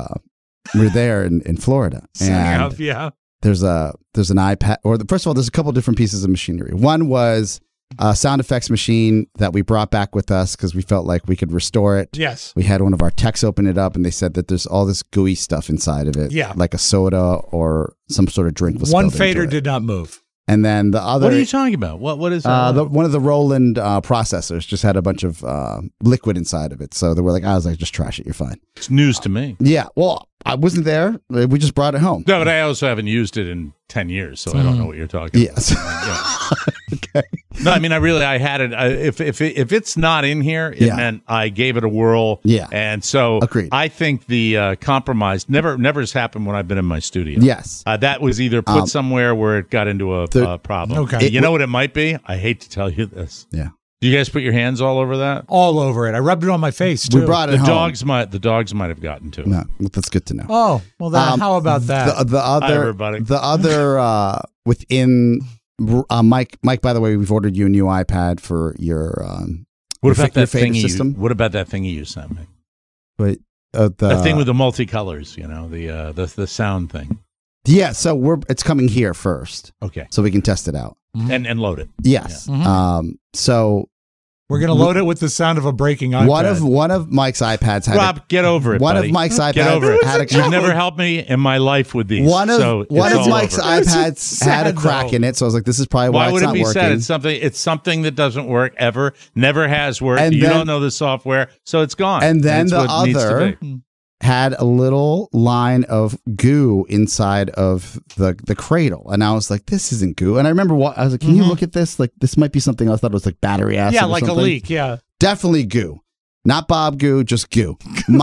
there in Florida, and there's an iPad. First of all, there's a couple different pieces of machinery. One was a sound effects machine that we brought back with us because we felt like we could restore it. Yes. We had one of our techs open it up, and they said that there's all this gooey stuff inside of it. Yeah. Like a soda or some sort of drink was one spilled fader into it. did not move. And then the other. What are you talking about? What is one of the Roland processors just had a bunch of liquid inside of it. So they were like, I was like, just trash it. You're fine. It's news to me. Yeah. Well, I wasn't there. We just brought it home. No, but I also haven't used it in 10 years, so I don't know what you're talking about. Yes. Okay. No, I mean, I had it. If it's not in here, it meant I gave it a whirl. Yeah. And so Agreed. I think the compromise never has happened when I've been in my studio. Yes. That was either put somewhere where it got into a problem. Okay. You know what it might be? I hate to tell you this. Yeah. Do you guys put your hands all over that? All over it. I rubbed it on my face too. We brought it The home. dogs might have gotten to it. No, that's good to know. Oh, well, then how about that? The other, everybody. the other within Mike. By the way, we've ordered you a new iPad for your What about that thing system. What about that thing you sent me? But That thing with the multicolors, the sound thing. Yeah, so it's coming here first. Okay. So we can test it out. And load it. Yes. Yeah. So we're going to load it with the sound of a breaking iPad. One of Mike's iPads had Rob, get over it. One buddy. of Mike's iPads get over it. had a You've never helped me in my life with these. One of Mike's over. iPads had a crack in it, so I was like, "This is probably why would it's it not be working." said? It's something that doesn't work ever, never has worked. And You then- don't know the software, so it's gone. And then That's the what needs to other be. had a little line of goo inside of the cradle, and I was like, "This isn't goo." And I remember I was like, "Can you look at this? Like, this might be something else." I thought it was like battery acid. Yeah, or like something. a leak. Yeah. Definitely goo, not Bob goo, just goo.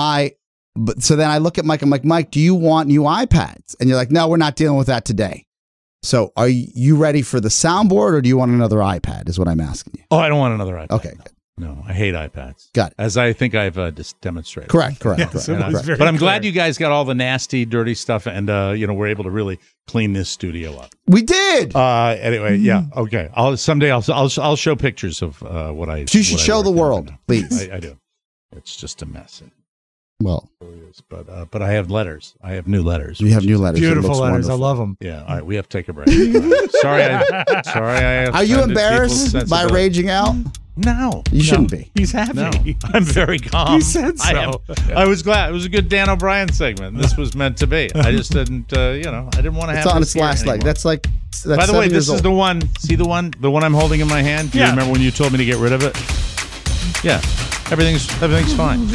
But so then I look at Mike. I'm like, "Mike, do you want new iPads?" And you're like, "No, we're not dealing with that today." So are you ready for the soundboard, or do you want another iPad? Is what I'm asking you. Oh, I don't want another iPad. Okay. No, I hate iPads. Got it. As I think I've just demonstrated. Correct. Yes, it was very But I'm glad clear. you guys got all the nasty, dirty stuff, and we're able to really clean this studio up. We did. Anyway, yeah, okay. I'll show pictures of what I. You should what I show the worked on. world, please. I do. It's just a mess. Well, but I have letters. I have new letters. we have new letters. It Beautiful looks letters. wonderful. I love them. Yeah. All right, we have to take a break. Sorry. I Are you offended embarrassed people's by sensibilities. raging out? No. You shouldn't be. He's happy. No, I'm very calm. He said so. I was glad. It was a good Dan O'Brien segment. This was meant to be. I just didn't, I didn't want to have It's on this its here last leg. anymore. That's like. That's By the way, 7 this years is the old. one. See the one I'm holding in my hand? Do you Yeah. remember when you told me to get rid of it? Yeah. Everything's fine.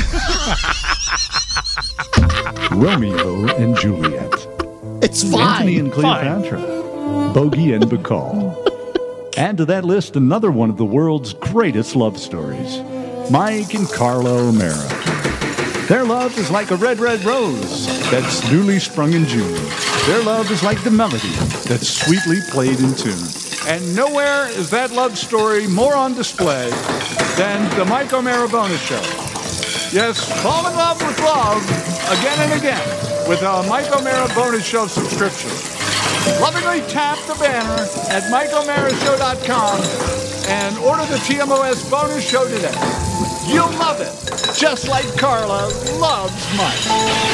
Romeo and Juliet. It's Antony fine. and Cleopatra. Bogey and Bacall. Add to that list another one of the world's greatest love stories, Mike and Carla O'Mara. Their love is like a red, red rose that's newly sprung in June. Their love is like the melody that's sweetly played in tune. And nowhere is that love story more on display than the Mike O'Mara Bonus Show. Yes, fall in love with love again and again with a Mike O'Mara Bonus Show subscription. Lovingly tap the banner at MikeO'MaraShow.com and order the TMOS Bonus Show today. You'll love it, just like Carla loves Mike.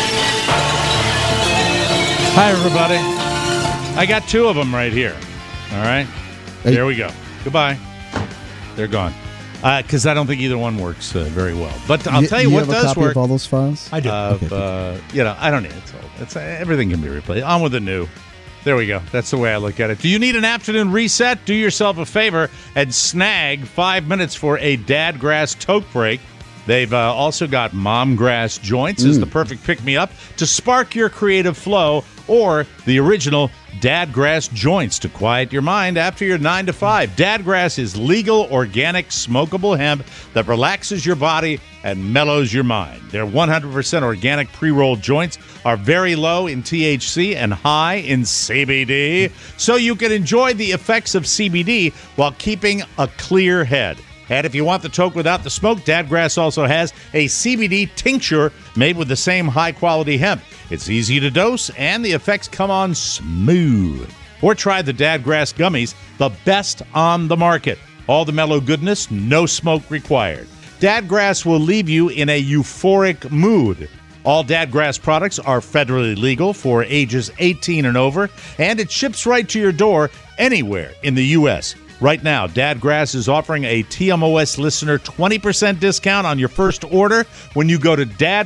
Hi, everybody. I got two of them right here. All right. There we go. Goodbye. They're gone. Because I don't think either one works very well. But I'll tell you what have a does copy work. of all those files? I do. I don't need it. It's everything can be replaced. On with the new. There we go. That's the way I look at it. Do you need an afternoon reset? Do yourself a favor and snag 5 minutes for a Dadgrass toke break. They've also got Mom Grass joints as the perfect pick-me-up to spark your creative flow, or the original Dadgrass joints to quiet your mind after your 9 to 5. Dadgrass is legal, organic, smokable hemp that relaxes your body and mellows your mind. Their 100% organic pre-rolled joints are very low in THC and high in CBD, so you can enjoy the effects of CBD while keeping a clear head. And if you want the toke without the smoke, Dadgrass also has a CBD tincture made with the same high-quality hemp. It's easy to dose, and the effects come on smooth. Or try the Dadgrass gummies, the best on the market. All the mellow goodness, no smoke required. Dadgrass will leave you in a euphoric mood. All Dadgrass products are federally legal for ages 18 and over, and it ships right to your door anywhere in the U.S. Right now, Dadgrass is offering a TMOS listener 20% discount on your first order when you go to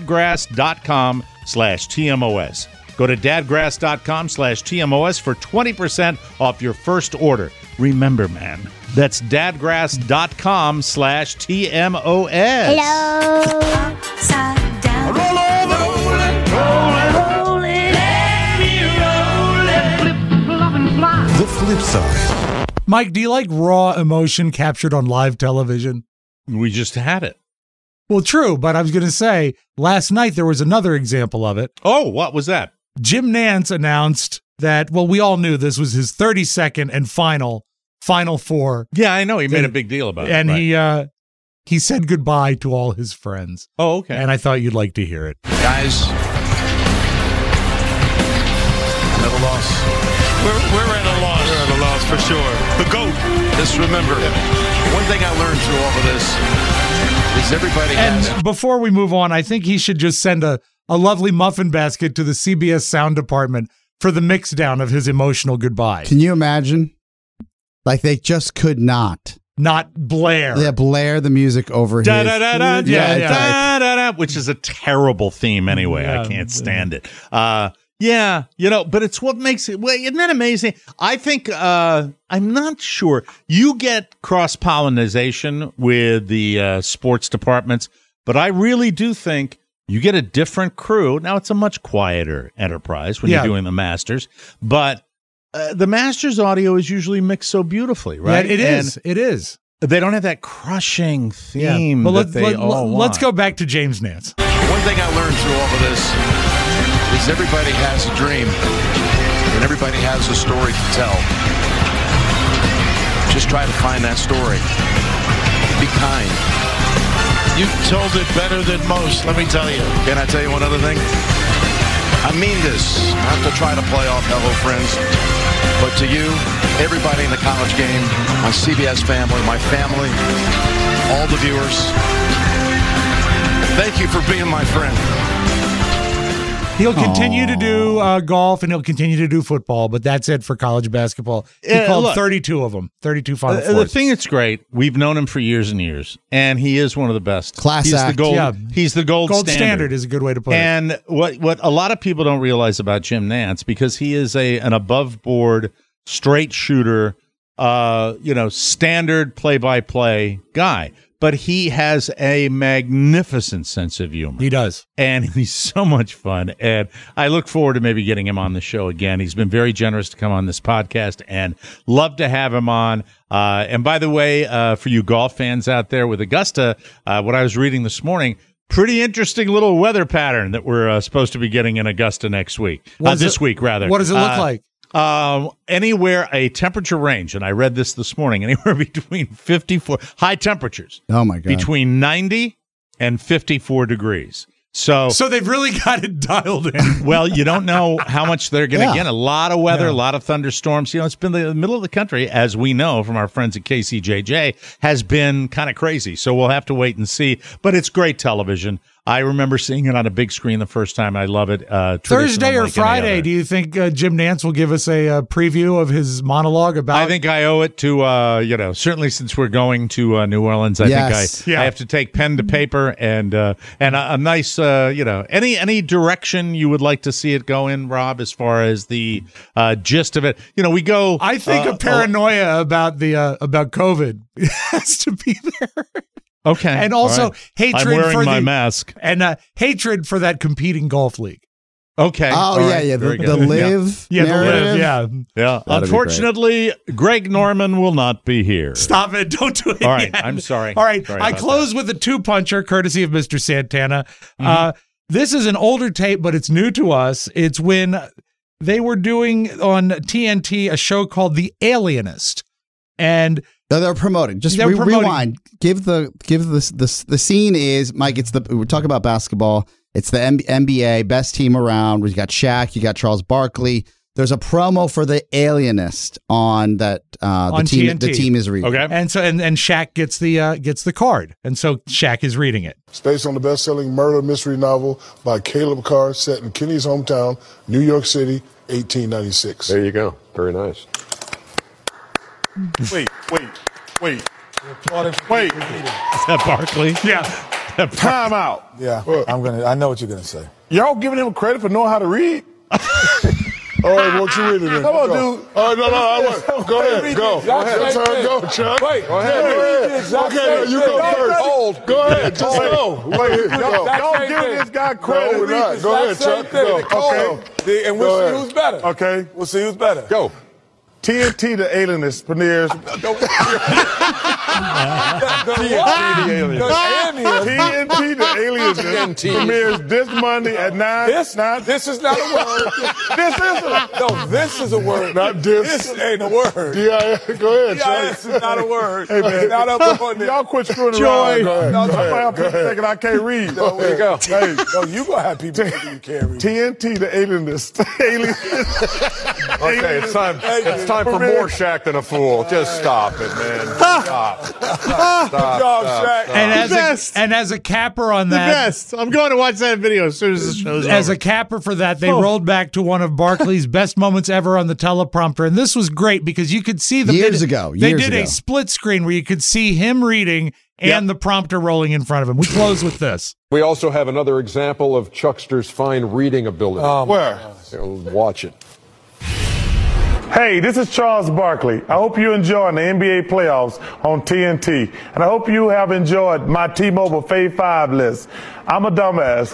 dadgrass.com/TMOS. Go to dadgrass.com/TMOS for 20% off your first order. Remember, man, that's dadgrass.com/TMOS. Hello. Upside down. Roll over. the flip side. Mike, do you like raw emotion captured on live television? We just had it. Well, true, but I was going to say, last night there was another example of it. Oh, what was that? Jim Nantz announced that, well, we all knew this was his 32nd and final four. Yeah, I know. He made a big deal about it. And right. he said goodbye to all his friends. Oh, okay. And I thought you'd like to hear it. Guys, another loss. We're at a loss. We're at a loss for sure. The GOAT. Just remember, one thing I learned through all of this is everybody has... And before we move on, I think he should just send a lovely muffin basket to the CBS sound department for the mix down of his emotional goodbye. Can you imagine? Like they just could not blare. Yeah, blare the music over his. Which is a terrible theme anyway. I can't stand it. Yeah, but it's what makes it. Well, isn't that amazing? I think I'm not sure. You get cross-pollination with the sports departments, but I really do think you get a different crew. Now, it's a much quieter enterprise when you're doing the Masters, but the Masters audio is usually mixed so beautifully, right? Yeah, it is. They don't have that crushing theme let's go back to James Nantz. One thing I learned through all of this is everybody has a dream and everybody has a story to tell. Just try to find that story. Be kind. You told it better than most, let me tell you. Can I tell you one other thing? I mean this, not to try to play off hello friends, but to you, everybody in the college game, my CBS family, my family, all the viewers, thank you for being my friend. He'll continue to do golf and he'll continue to do football, but that's it for college basketball. He called 32 of them, 32 Final Fours. The thing that's great, we've known him for years and years, and he is one of the best. Class act. He's the gold standard is a good way to put it. And what a lot of people don't realize about Jim Nantz, because he is an above-board, straight shooter, standard play-by-play guy. But he has a magnificent sense of humor. He does. And he's so much fun. And I look forward to maybe getting him on the show again. He's been very generous to come on this podcast and love to have him on. And by the way, for you golf fans out there with Augusta, what I was reading this morning, pretty interesting little weather pattern that we're supposed to be getting in Augusta next week. This week, rather. What does it look like? Anywhere a temperature range, and I read this morning, anywhere between 54 high temperatures. Oh my God. Between 90 and 54 degrees. So they've really got it dialed in. Well, you don't know how much they're going to get. A lot of weather, a lot of thunderstorms. It's been the middle of the country, as we know from our friends at KCJJ, has been kind of crazy. So we'll have to wait and see. But it's great television. I remember seeing it on a big screen the first time. I love it. Thursday or Friday, do you think Jim Nantz will give us a preview of his monologue about? I think I owe it to, certainly since we're going to New Orleans, I think I have to take pen to paper and a nice, any direction you would like to see it go in, Rob, as far as the gist of it. We go. I think a paranoia about COVID has to be there. Okay. And also hatred I'm wearing for my mask. And hatred for that competing golf league. Okay. Oh, yeah. The live. Yeah, narrative. the live. Yeah. Unfortunately, Greg Norman will not be here. Stop it. Don't do it. All right. Again. I'm sorry. All right. I close with a two-puncher, courtesy of Mr. Santana. Mm-hmm. This is an older tape, but it's new to us. It's when they were doing on TNT a show called The Alienist. And they're promoting. Just rewind. Give the scene is, Mike. We're talking about basketball. It's the NBA best team around. You got Shaq. You got Charles Barkley. There's a promo for The Alienist on that. On team. TNT. The team is reading. Okay. And so and Shaq gets the card, and so Shaq is reading it. It's based on the best-selling murder mystery novel by Caleb Carr, set in Kenny's hometown, New York City, 1896. There you go. Very nice. Wait. Is that Barkley? Yeah. Time out. Yeah, I know what you're gonna say. Y'all giving him credit for knowing how to read? All right, won't you read it then? Come on, dude. All right, no. Go ahead. Go. Your turn. Go, Chuck. Wait. Go ahead. Okay, you go first. Go ahead. Just go. Don't give this guy credit. No, we're not. Go ahead, Chuck. Go. Okay. And we'll see who's better. Okay. We'll see who's better. Go. TNT The Alienist premieres. TNT The Alienist premieres this Monday at 9. This is not a word. This is a word. Not this. This ain't a word. Go ahead, This is not a word. Hey, man. Not up on this. Y'all quit screwing Joy. around. Go ahead. People thinking I can't read. There you go. Hey, you gonna have people thinking you can't read. TNT The Alienist. Okay, it's time for more Shaq than a fool. Just stop it, man. Stop. Good job, Shaq. And as a capper on that, best. I'm going to watch that video as soon as the show's as over. a capper for that, they rolled back to one of Barkley's best moments ever on the teleprompter, and this was great because you could see the Years ago. They did a split screen where you could see him reading and the prompter rolling in front of him. We close with this. We also have another example of Chuckster's fine reading ability. Where? Watch it. Hey, this is Charles Barkley. I hope you're enjoying the NBA playoffs on TNT. And I hope you have enjoyed my T-Mobile Fave 5 list. I'm a dumbass.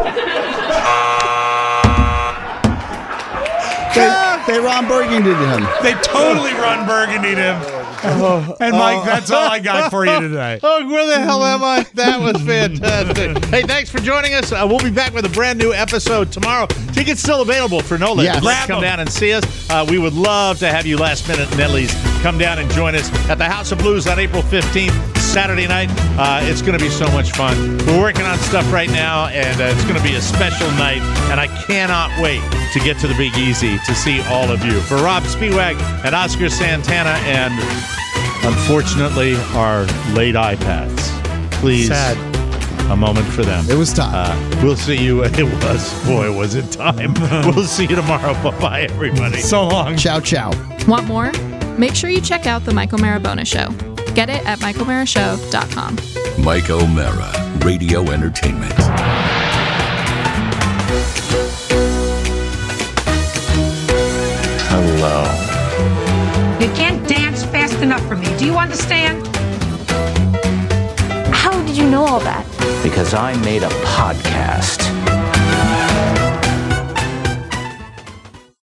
They Ron Burgundy him. They totally Ron Burgundy him. And Mike, that's all I got for you today. Oh, where the hell am I? That was fantastic. Hey, thanks for joining us. We'll be back with a brand new episode tomorrow. Tickets still available for No Limits. Yes. Come down and see us. We would love to have you last minute and at least come down and join us at the House of Blues on April 15th, Saturday night. It's going to be so much fun. We're working on stuff right now, and it's going to be a special night, and I cannot wait to get to the Big Easy to see all of you. For Rob Spiewak and Oscar Santana and, unfortunately, our late iPads, please, Sad. a moment for them. It was time. We'll see you. It was. Boy, was it time. We'll see you tomorrow. Bye-bye, everybody. So long. Ciao, ciao. Want more? Make sure you check out The Mike O'Mara Bonus Show. Get it at MikeO'MaraShow.com. Mike O'Mara, Radio Entertainment. Hello. You can't dance fast enough for me. Do you understand? How did you know all that? Because I made a podcast.